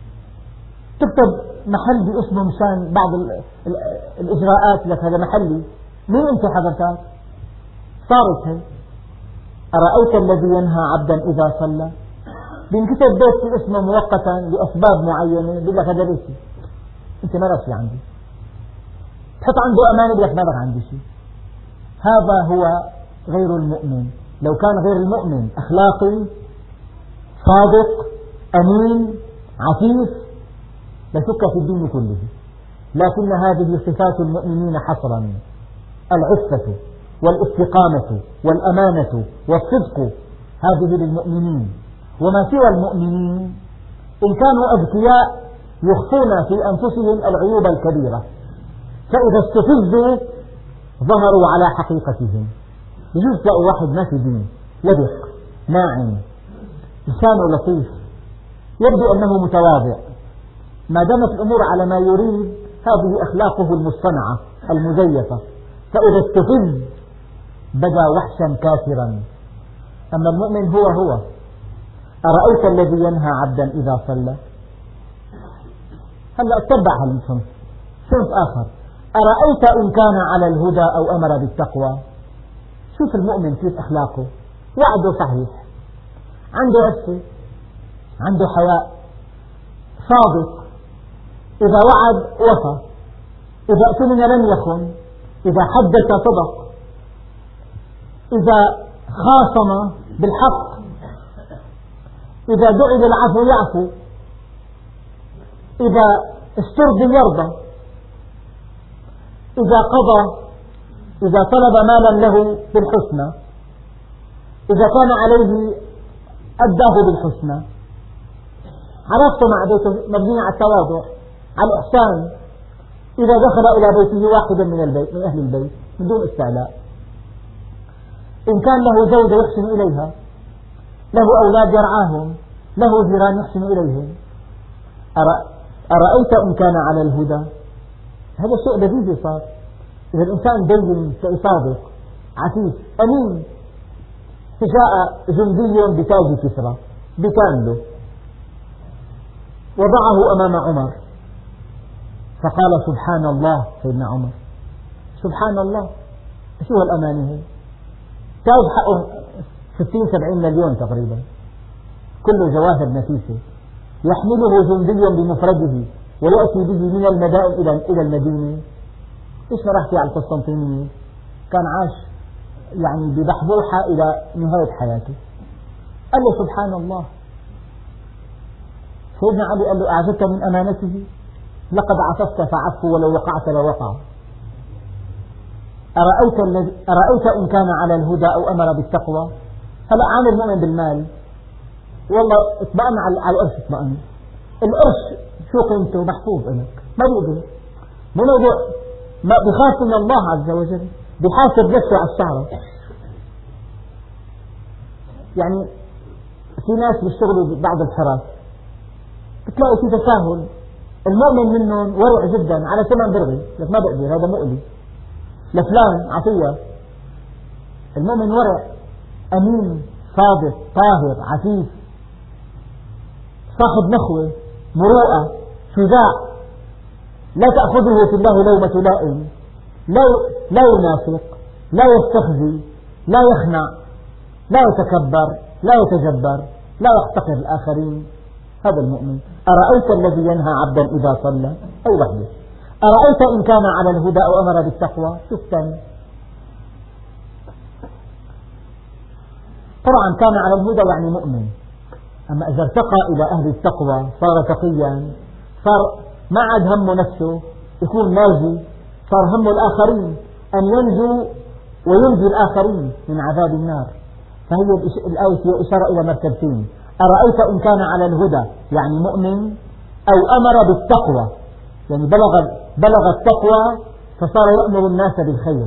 تكتب محل باسمه مشان بعض الإجراءات لك هذا محلي، مين أنت حضرتك؟ صارت هي. أرأيت الذي ينهى عبدا إذا صلى؟ بينكتب بيت في اسمه مؤقتا لأسباب معينة، بيقول لك هذا بيتي، أنت ما لك شيء عندي، تحط عنده أمانة بيقول لك ما لك عندي شيء. هذا هو غير المؤمن. لو كان غير المؤمن أخلاقي صادق أمين عفيف لشك في الدين كله، لكن هذه صفات المؤمنين حصرا: العفة والاستقامة والأمانة والصدق، هذه للمؤمنين. وما سوى المؤمنين إن كانوا أذكياء يخفون في أنفسهم العيوب الكبيرة، فإذا استفزوا ظهروا على حقيقتهم. يجوز تلاقي واحد ما في دين، لبق ناعم لسانه لطيف، يبدو أنه متواضع، ما دامت الأمور على ما يريد هذه أخلاقه المصطنعة المزيفة، فإذا استفز بدا وحشا كافرا. أما المؤمن هو. أرأيت الذي ينهى عبدا إذا صلى؟ هلأ اتبع هالصنف. صنف آخر: أرأيت إن كان على الهدى أو أمر بالتقوى؟ شوف المؤمن كيف أخلاقه، وعده صحيح، عنده عفة، عنده حياء، صادق، إذا وعد وفى، إذا اؤتمن لم يخن، إذا حدث صدق، إذا خاصم بالحق، إذا دعي بالعفو يعفو، إذا استرضي يرضى، إذا طلب مالا له بالحسنى، إذا كان عليه أداه بالحسنى، علاقته مع بيته مبنية على التواضع، على الإحسان. إذا دخل إلى بيته واحدا من أهل البيت من دون استعلاء، إن كان له زوجة يحسن إليها، له أولاد يرعاهم، له جيران يحسن إليهم. أرأيت إن كان على الهدى؟ هذا شيء لذيذ صار. إذا الإنسان دين صادق عفيف أمين، فجاء جندي بتاج كسرى بكامله وضعه أمام عمر، فقال سبحان الله. سيدنا عمر سبحان الله، شو هالأمانة؟ تاج حقه 60-70 مليون تقريبا، كله جواهر نفيسة، يحمله جندي بمفرده ويأتي به من المدائن إلى المدينة. إيش ما راح فيه على القسطنطينية؟ كان عاش يعني ببحبوحة إلى نهاية حياته. قال له سبحان الله. سيدنا علي قال له أعجبت من أمانته؟ لقد عطفت فعفو ولو وقعت لوقع. أرأيت إن كان على الهدى أو أمر بالتقوى؟ هلأ عامل مؤمن بالمال، والله اطمئن على القرش، اطمئن. القرش شو قيمته؟ محفوظ لك، ما بيقدر بموضوع ما بخاف من الله عز وجل، بحاسب نفسه على الشعرة. يعني في ناس بيشتغلوا بعض الحرف بتلاقي في تساهل، المؤمن منهم ورع جدا على ثمن برغي، لك ما بقدر هذا مؤلي لفلان عطية. المؤمن ورع أمين صادق طاهر عفيف صاحب نخوة مروءة شجاع، لا تأخذه في الله لومة لائم، لا ينافق، لا يستخزي، لا يخنع، لا يتكبر، لا يتجبر، لا يحتقر الآخرين. هذا المؤمن. أرأيت الذي ينهى عبدا إذا صلى أي وحده؟ أرأيت إن كان على الهدى أو أمر بالتقوى؟ شوف ثاني. طبعا كان على الهدى يعني مؤمن، أما إذا ارتقى إلى أهل التقوى صار تقيا، صار ما عاد همه نفسه يكون ناجي، صار همه الآخرين، أن ينجو وينجي الآخرين من عذاب النار. فهي الآية فيها إشارة إلى مرتبتين: أرأيت إن كان على الهدى يعني مؤمن، أو أمر بالتقوى يعني بلغ التقوى فصار يأمر الناس بالخير.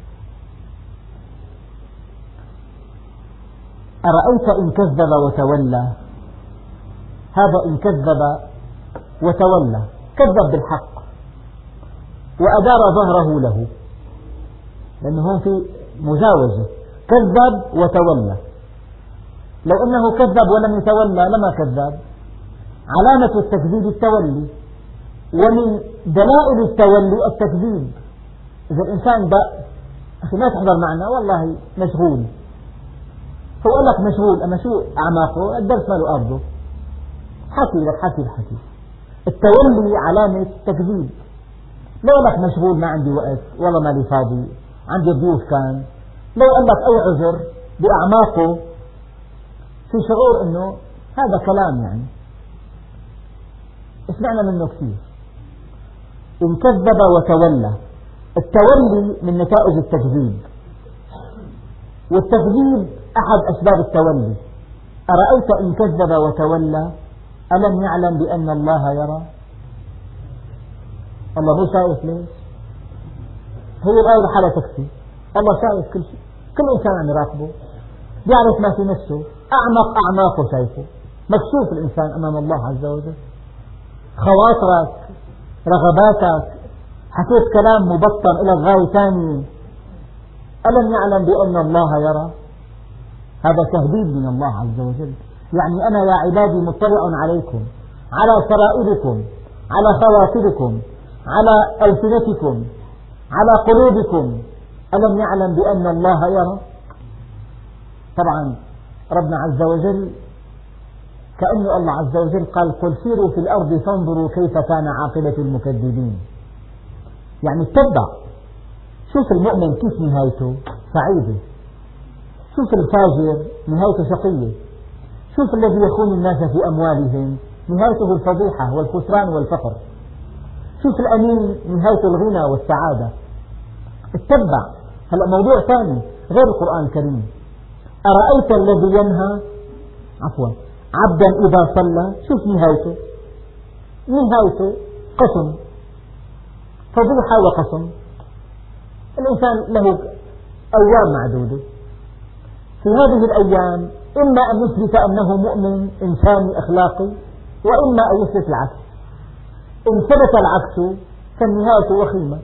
أرأيت إن كذب وتولى؟ هذا إن كذب وتولى، كذب بالحق وأدار ظهره له، لأنه هون في مجاوزة، كذب وتولى. لو أنه كذب ولم يتولى لما كذب. علامة التكذيب التولي، ومن دلائل التولي التكذيب. إذا الإنسان أخي ما تحضر معنا والله مشغول، هو قال لك مشغول، أما شو أعماقه؟ الدرس ماله قابضه، حكي. التولي علامة تكذيب. لو لك مشغول ما عندي وقت، والله مالي فاضي، عندي ضيوف كان، لو قال لك أي عذر بأعماقه في شعور أنه هذا كلام يعني سمعنا منه كثير. إن كذب وتولى، التولي من نتائج التكذيب، والتكذيب أحد أسباب التولي. أرأيت إن كذب وتولى ألم يعلم بأن الله يرى؟ الله مو شايف ليش؟ هي الآية لحالها تكفي، الله شايف كل شيء، كل إنسان عم يراقبه، يعرف ما في نفسه، أعماقه شايفه، مكشوف الإنسان أمام الله عز وجل. خواطرك، رغباتك، حكيت كلام مبطن إلى غاية ثانية، ألم يعلم بأن الله يرى؟ هذا تهديد من الله عز وجل، يعني أنا يا عبادي مطلع عليكم، على سرائركم، على خواطركم، على ألسنتكم، على قلوبكم، ألم يعلم بأن الله يرى؟ طبعا ربنا عز وجل كأن الله عز وجل قال: قل سيروا في الأرض فانظروا كيف كان عاقبة المكذبين. يعني اتبع، شوف المؤمن كيف نهايته سعيدة، شوف الفاجر نهايته شقية، شوف الذي يخون الناس في أموالهم نهايته الفضيحة والخسران والفقر، شوف الأمين نهايته الغنى والسعادة. اتبع. هلأ موضوع ثاني غير القرآن الكريم. أرأيت الذي ينهى؟ عبدا إذا صلى، شوف نهايته قسم، فضيحة وقسم. الإنسان له أيام معدودة، في هذه الأيام إما أن يثبت أنه مؤمن إنساني أخلاقي، وإما أن يثبت العكس. إن ثبت العكس فالنهاية وخيمة.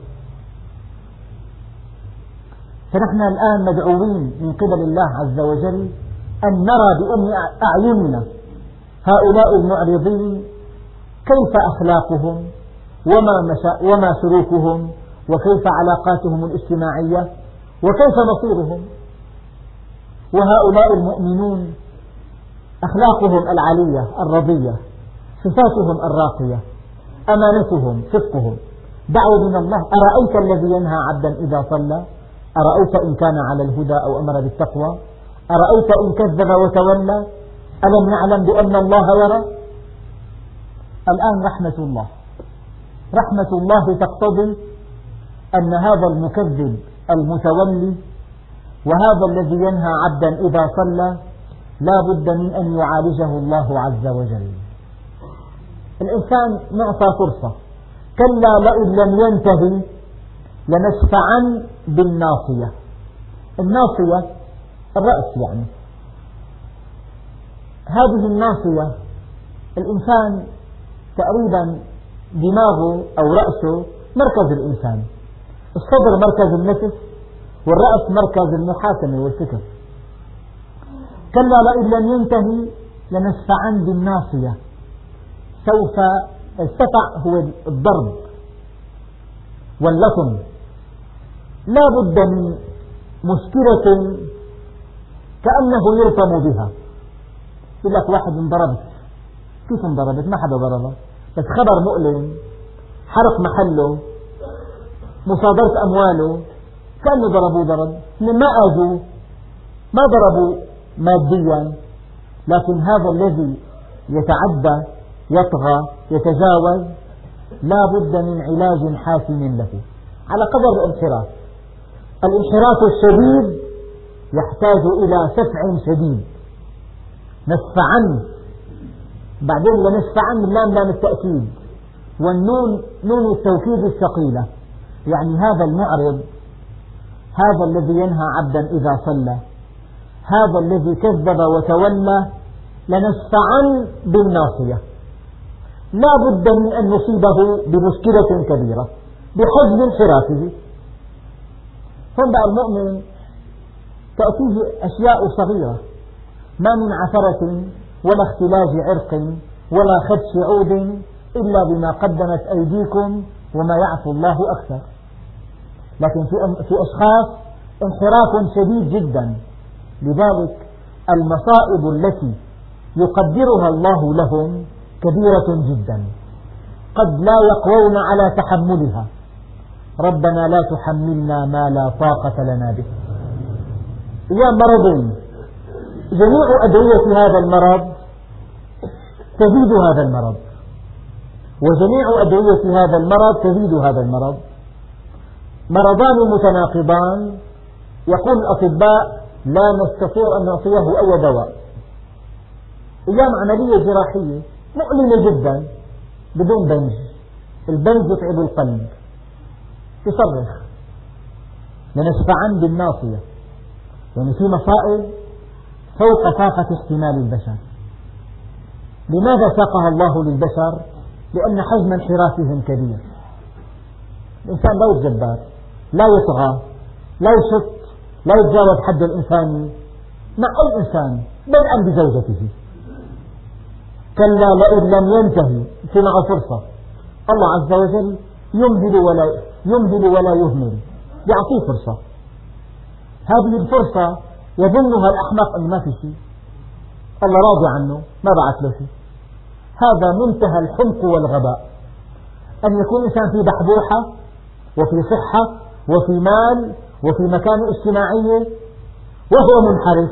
فنحن الآن مدعوين من قبل الله عز وجل أن نرى بأم أعيننا هؤلاء المعرضين كيف أخلاقهم وما سلوكهم وكيف علاقاتهم الاجتماعية وكيف مصيرهم. وهؤلاء المؤمنون أخلاقهم العالية الرضية، صفاتهم الراقية، أمانتهم، صدقهم، دعوة من الله. أرأيت الذي ينهى عبدا إذا صلى؟ أرأيت إن كان على الهدى أو أمر بالتقوى؟ أرأيت إن كذب وتولى؟ ألم نعلم بأن الله يرى؟ الآن رحمة الله تقتضي أن هذا المكذب المتولي وهذا الذي ينهى عبدا إذا صلى لا بد من أن يعالجه الله عز وجل. الإنسان معطى فرصة، كلا لئن لم ينتهي لنسفعا بالناصية. الناصية الرأس، يعني هذه الناصية الإنسان تقريبا دماغه أو رأسه مركز الإنسان، الصدر مركز النفس، والرأس مركز المحاكمة والفكر. كلا لئن لم ينتهي لنسفعا بالناصية. سوف السفع هو الضرب واللطم. لا بد من مشكلة كأنه يلطم بها. يقول لك واحد انضربت، كيف انضربت؟ ما حدا ضربه، بس خبر مؤلم، حرق محله، مصادرة أمواله، كأنه ضرب. ما آذوا، ما ضربوا ماديا، لكن هذا الذي يتعدى يطغى يتجاوز لا بد من علاج حاسم له على قدر الانحراف. الانحراف الشديد يحتاج إلى سفع شديد. نسفعا، بعدين لنسفعا اللام لام التأكيد، والنون نون التوكيد الثقيلة، يعني هذا المعرض، هذا الذي ينهى عبدا إذا صلى، هذا الذي كذب وتولى، لنسفعا بالناصية. لا بد من أن نصيبه بمشكلة كبيرة بحجم انحرافه. هون بقى المؤمن تأتيه أشياء صغيرة، ما من عثرة ولا اختلاج عرق ولا خدش عود إلا بما قدمت أيديكم وما يعفو الله أكثر. لكن في أشخاص انحراف شديد جدا. لذلك المصائب التي يقدرها الله لهم كبيرة جدا، قد لا يقوون على تحملها. ربنا لا تحملنا ما لا طاقة لنا به. يا مرض، جميع أدوية هذا المرض تزيد هذا المرض، وجميع أدوية هذا المرض تزيد هذا المرض. مرضان متناقضان، يقول الأطباء لا نستطيع أن نعطيه أي دواء. أيام عملية جراحية مؤلمة جدا بدون بنج، البنج يتعب القلب، تصرخ. لنسفعا بالناصية، يعني في مصائب فوق طاقة احتمال البشر. لماذا ساقها الله للبشر؟ لأن حجم انحرافهم كبير. الإنسان لا يتجبر، لا يطغى، لا يشط، لا يتجاوز حد الإنساني مع أي إنسان، بدءا بزوجته. كلا لئن لم ينتهي، في معه فرصة. الله عز وجل يمهل ولا يهمل، يعطيه فرصة. هذه الفرصة يظنها الأحمق أن ما في شيء، الله راضي عنه ما بعث له شيء. هذا منتهى الحمق والغباء، أن يكون إنسان في بحبوحة وفي صحة وفي مال وفي مكانة اجتماعية وهو منحرف،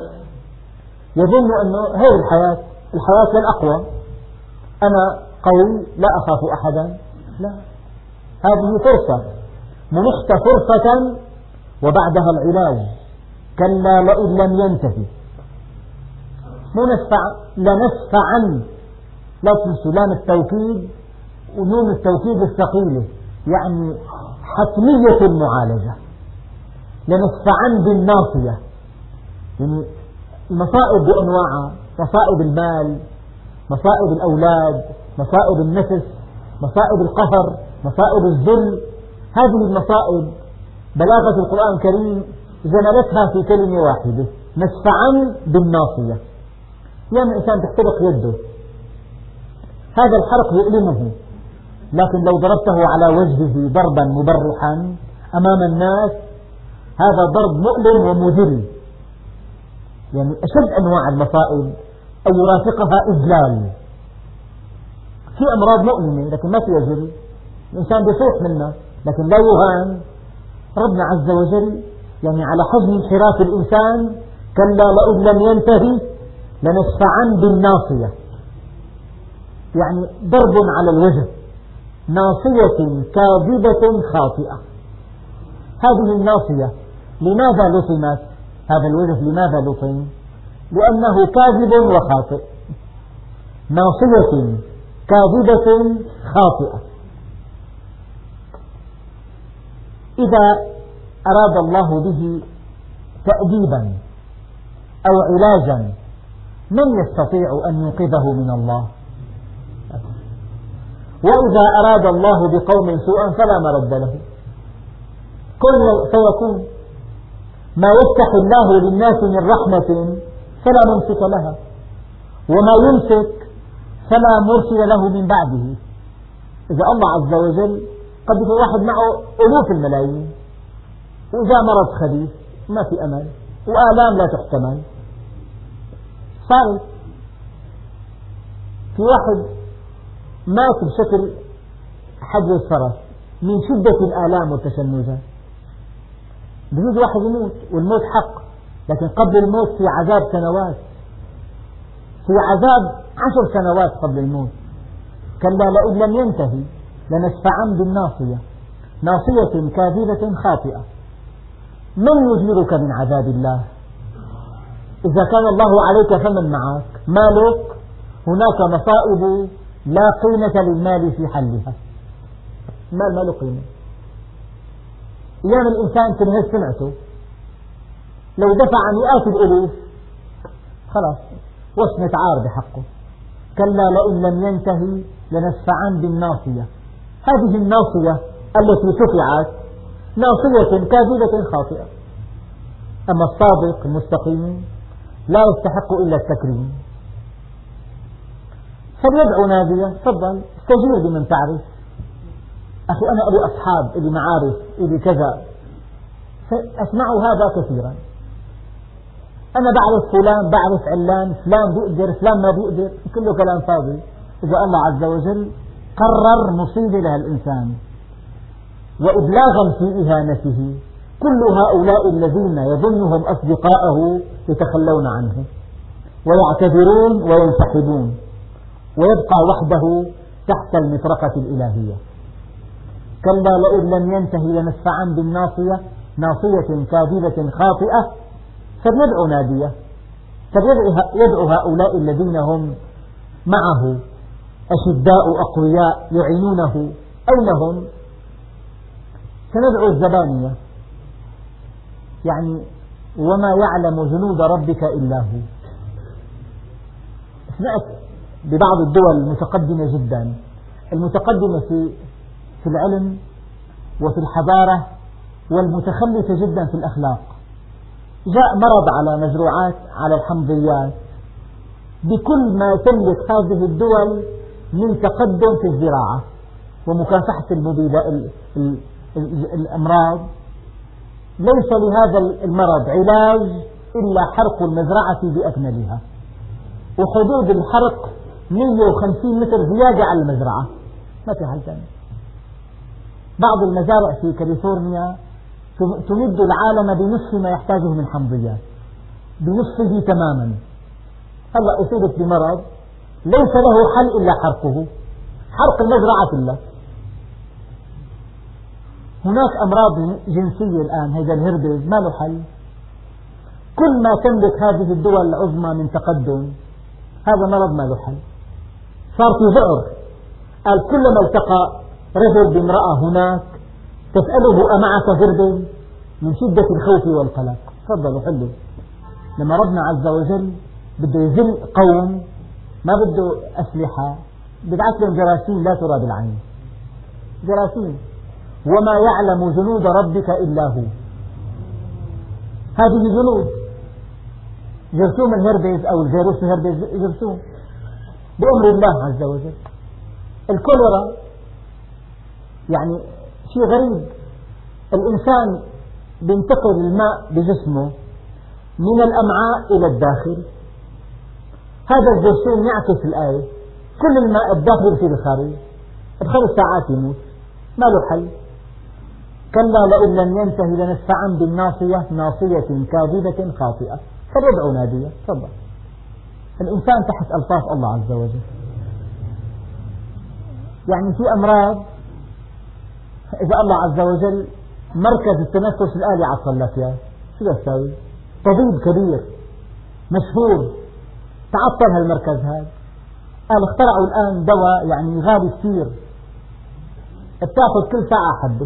يظن أنه هذه الحياة للأقوى، أنا قوي لا أخاف أحدا. لا، هذه فرصة منحت فرصة وبعدها العلاج. كلا لئن لم ينتهي. مو لنسفعا، لا تنسوا لام التوكيد ونون التوكيد الثقيلة، يعني حتمية المعالجة. لنسفعا بالناصية، يعني المصائب بأنواعها، مصائب المال، مصائب الأولاد، مصائب النفس، مصائب القهر، مصائب الذل. هذه المصائب بلاغة القرآن الكريم جملتها في كلمة واحدة: نسفعا بالناصية. يعني الإنسان تحترق يده، هذا الحرق يؤلمه، لكن لو ضربته على وجهه ضربا مبرحا أمام الناس هذا ضرب مؤلم ومذل. يعني أشد أنواع المصائب أن يرافقها إذلال. في أمراض مؤلمة لكن ما فيها ذل، الإنسان بيصيح منها لكن لا يهان. ربنا عز وجل يعني على حجم انحراف الإنسان: كلا لئن لم ينتهي لنسفعا بالناصية، يعني ضرب على الوجه، ناصية كاذبة خاطئة. هذه الناصية لماذا لطمت؟ هذا الوجه لماذا لطم؟ لأنه كاذب وخاطئ. ناصية كاذبة خاطئة. إذا أراد الله به تأديبا أو علاجا من يستطيع أن ينقذه من الله؟ وإذا أراد الله بقوم سوءا فلا مرد له، كل سيكون. ما يفتح الله للناس من رحمة فلا ممسك لها، وما يمسك فلا مرسل له من بعده. إذا الله عز وجل قد يكون واحد معه ألوف الملايين، وإذا مرض خبيث ما في أمل وآلام لا تحتمل. صارت في واحد مات بشكل حجر الفرس من شدة الآلام والتشنجات. بجوز واحد يموت والموت حق، لكن قبل الموت في عذاب سنوات، في عذاب 10 سنوات قبل الموت. كلا لئن لم ينتهي لنسفعا بالناصية، ناصية كاذبة خاطئة. من يجيرك من عذاب الله؟ إذا كان الله عليك فمن معك؟ مالك؟ هناك مصائب لا قيمة للمال في حلها. المال ما له قيمة. أيام الإنسان تنهز سمعته، لو دفع مئات الألوف خلاص وصمة عار بحقه. كلا لئن لم ينتهي لنسفعا بالناصية. هذه الناصية التي سفعت ناصية كاذبة خاطئة. أما الصادق المستقيم لا يستحق إلا التكريم. فليدعو نادية: تفضل استجير بمن تعرف. أخي أنا أبي أصحاب، إلي معارف، إلي كذا، أسمع هذا كثيرا. أنا بعرف فلان، بعرف علان، فلان بيقدر، فلان ما بيقدر، كله كلام فاضي. إذا الله عز وجل قرر مصيبة لها الإنسان وإبلاغا في إهانته، كل هؤلاء الذين يظنهم أصدقاءه يتخلون عنه ويعتذرون وينسحبون، ويبقى وحده تحت المطرقة الإلهية. كلا لئن لم ينتهي لنسفعا بالناصية، ناصية كاذبة خاطئة. فليدعو نادية، فليدعو هؤلاء الذين هم معه أشداء أقوياء يعينونه. أين هم؟ سندعو الزبانية، يعني وما يعلم جنود ربك إلا هو. سمعت ببعض الدول المتقدمة جدا، المتقدمة في العلم وفي الحضارة، والمتخلفة جدا في الأخلاق، جاء مرض على مزروعات، على الحمضيات، بكل ما تملك هذه الدول من تقدم في الزراعة ومكافحة الأمراض، ليس لهذا المرض علاج إلا حرق المزرعة بأكملها، وحدود الحرق 150 متر زيادة على المزرعة، ما في حل ثاني. بعض المزارع في كاليفورنيا تمد العالم بنصف ما يحتاجه من حمضيات، بنصفه تماما. هلأ أصيبت بمرض ليس له حل إلا حرقه، حرق المزرعة كلها. هناك أمراض جنسية الآن، هذا الهربز ما له حل. كل ما تملك هذه الدول العظمى من تقدم هذا مرض ما له حل، صار في ذعر. قال كلما التقى رجل بامرأة هناك تسأله أمعك غربة من شدة الخوف والقلق. تفضلوا حلوا. لما ربنا عز وجل بده يذل قوم ما بده أسلحة، بيبعث لهم جراثيم لا ترى بالعين، جراثيم. وما يعلم جنود ربك إلا هو. هذه جنود جرثوم الهربز أو الفيروس الهربز جرثوم بأمر الله عز وجل. الكوليرا يعني شيء غريب، الإنسان بينتقل الماء بجسمه من الأمعاء إلى الداخل، هذا الجرثوم يعكس الآية، كل الماء الداخل في الخارج، ب5 ساعات يموت، ما له حل. كلا لئن لم ينتهي لنسفعا بالناصية ناصية كاذبة خاطئة فليدع نادية. تفضل. الإنسان تحت ألطاف الله عز وجل. يعني في أمراض إذا الله عز وجل مركز التنفس الآلي عطل لك إياه شو يساوي؟ طبيب كبير مشهور تعطل هالمركز هذا، قال اخترعوا الآن دواء يعني غالي كثير بتاخذ كل ساعة حبة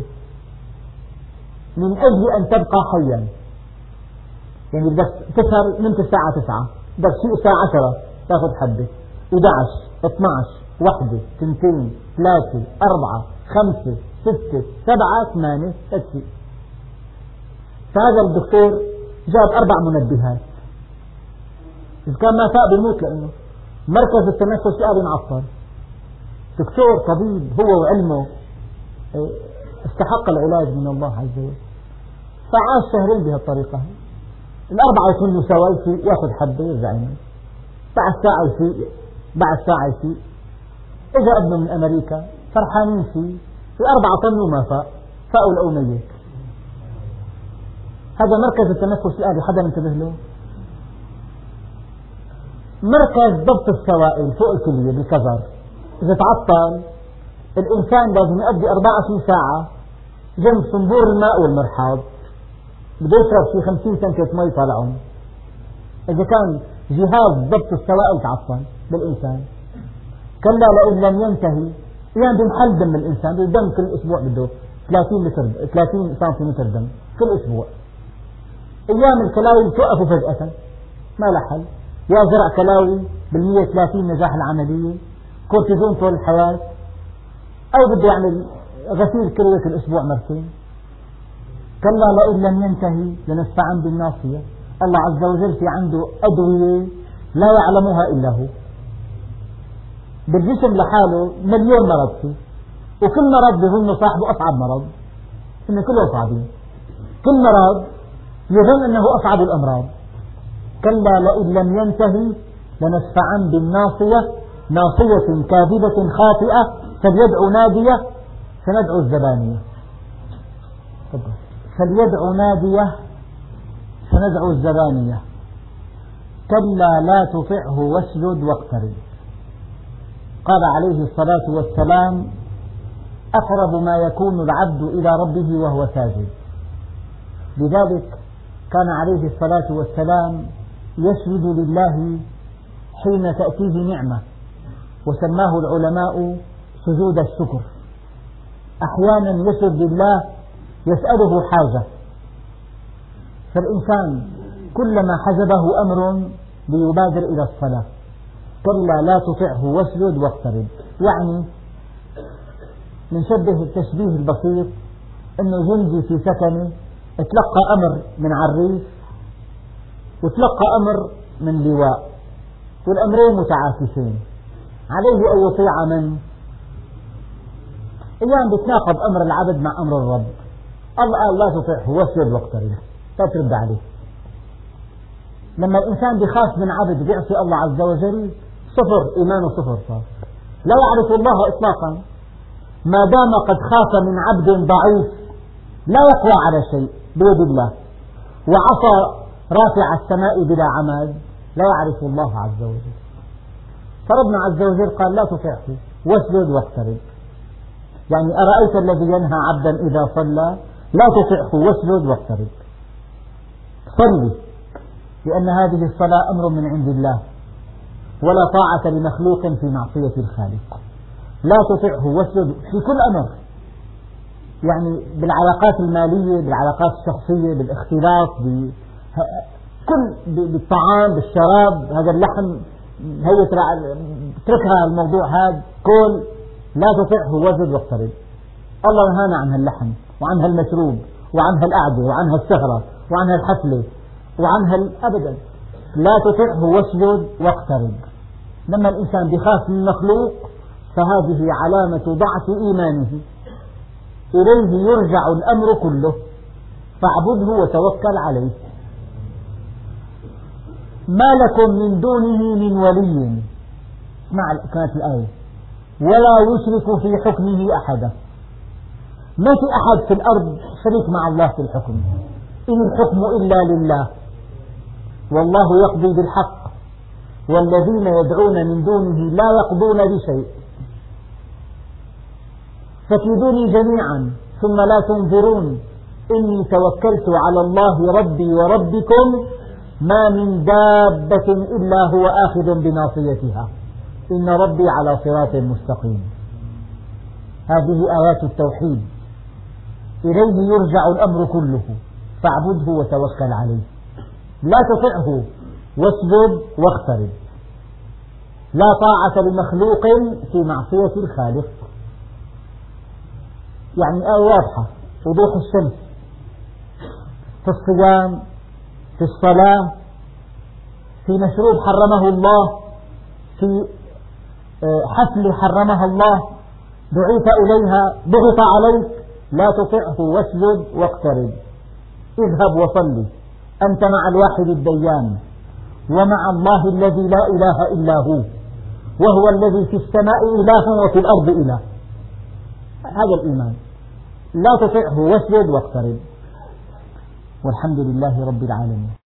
من أجل أن تبقى حيا. يعني بدك تسهر نمت الساعة 9 بدك شيء الساعة 10 تاخذ حبة، 11 12 1 2 3 4 5 6 7 8 تكفي. فهذا الدكتور جاب 4 منبهات، إذا كان ما فاق بيموت لأنه مركز التنفس الآلي معطل. دكتور طبيب هو وعلمه استحق العلاج من الله عز وجل، فعاش 2 شهرين بهالطريقة. 4 يكونوا سوا ياخذ حبة يرجع ينام، بعد ساعة يفيق، بعد ساعة يفيق. إجا ابنه من أمريكا فرحانين فيه، 4 طن وما فاقوا لقوا ميت. هذا مركز التنفس الآلي حدا منتبه له؟ مركز ضبط السوائل فوق الكلية بالكظر إذا تعطل الإنسان لازم يقضي 24 ساعة جنب صنبور الماء والمرحاض، بده يشرب شي 50 سنكة مي طالعهم. إذا كان جهاز ضبط السوائل تعطل بالإنسان. كلا لئن لم ينتهي، يعني بمحل دم الإنسان، الدم كل أسبوع بده 30 سنتيمتر دم كل أسبوع. أيام الكلاوي توقفوا فجأة ما لها حل، يا زرع كلاوي بال130 نجاح العملية، كورتيزون طول الحياة، أو بده يعمل غسيل كلوي كل أسبوع مرتين. كلا لئن لم ينتهي لنسفعا بالناصية. الله عز وجل في عنده أدوية لا يعلمها إلا هو. بالجسم لحاله مليون مرض فيه، وكل مرض بظن صاحبه أصعب مرض، إنه كلهم صعبين، كل مرض يظن أنه أصعب الأمراض. كلا لئن لم ينتهي لنسفعا بالناصية ناصية كاذبة خاطئة فليدعو نادية سندعو الزبانية. فليدعو نادية سندعو الزبانية. كلا لا تطعه واسجد واقترب. قال عليه الصلاة والسلام أقرب ما يكون العبد إلى ربه وهو ساجد. لذلك كان عليه الصلاة والسلام يسجد لله حين تأتيه نعمة، وسماه العلماء سجود الشكر. أحيانا يسجد لله يسأله حاجة، فالإنسان كلما حجبه أمر ليبادر إلى الصلاة. كلا لا تطعه واسجد واقترب. يعني نشبه التشبيه البسيط أنه جندي في سكنه تلقى أمر من عريس وتلقى أمر من لواء، والأمرين متعاكسين، عليه أن يطيع من؟ أيام بتناقض أمر العبد مع أمر الرب. الله قال لا تطعه واسجد واقترب، لا ترد عليه. لما الإنسان بخاف من عبد بيعصي الله عز وجل صفر، إيمانه صفر صار، لا يعرف الله إطلاقا. ما دام قد خاف من عبد ضعيف لا يقوى على شيء بيد الله، وعصى رافع السماء بلا عماد، لا يعرف الله عز وجل. فربنا عز وجل قال لا تطعه واسجد واقترب. يعني أرأيت الذي ينهى عبدا إذا صلى لا تطعه واسجد واقترب. صلي لأن هذه الصلاة أمر من عند الله، ولا طاعة لمخلوق في معصية الخالق. لا تطعه واسجد في كل أمر، يعني بالعلاقات المالية، بالعلاقات الشخصية، بالاختلاط، بالطعام، بالشراب، هذا اللحم هي اتركها الموضوع هذا كل، لا تطعه واسجد واقترب. الله نهانا عن هاللحم وعن هالمشروب وعن هالقعدة وعن هالسهرة وعن هالحفلة وعن أبدا. لا تطعه واسجد واقترب. لما الإنسان بخاف من المخلوق فهذه علامة ضعف إيمانه، إليه يرجع الأمر كله، فاعبده وتوكل عليه. ما لكم من دونه من ولي، اسمع كانت الآية، ولا يشرك في حكمه أحدا. ما في أحد في الأرض شريك مع الله في الحكم، إن الحكم إلا لله، والله يقضي بالحق، والذين يدعون من دونه لا يقضون بشيء. فكيدوني جميعا ثم لا تنظرون إني توكلت على الله ربي وربكم ما من دابة إلا هو آخذ بناصيتها إن ربي على صراط مستقيم. هذه آيات التوحيد، إليه يرجع الأمر كله، فاعبده وتوكل عليه. لا تطعه واسجد واقترب. لا طاعة لمخلوق في معصية الخالق. يعني آية واضحة وضوح الشمس، في الصيام، في الصلاة، في مشروب حرمه الله، في حفل حرمها الله، دعيت إليها، ضغط عليك، لا تطعه واسجد واقترب. اذهب وصلي، أنت مع الواحد الديان ومع الله الذي لا إله إلا هو، وهو الذي في السماء إله وفي الأرض إله. هذا الإيمان. لا تطعه واسجد واقترب. والحمد لله رب العالمين.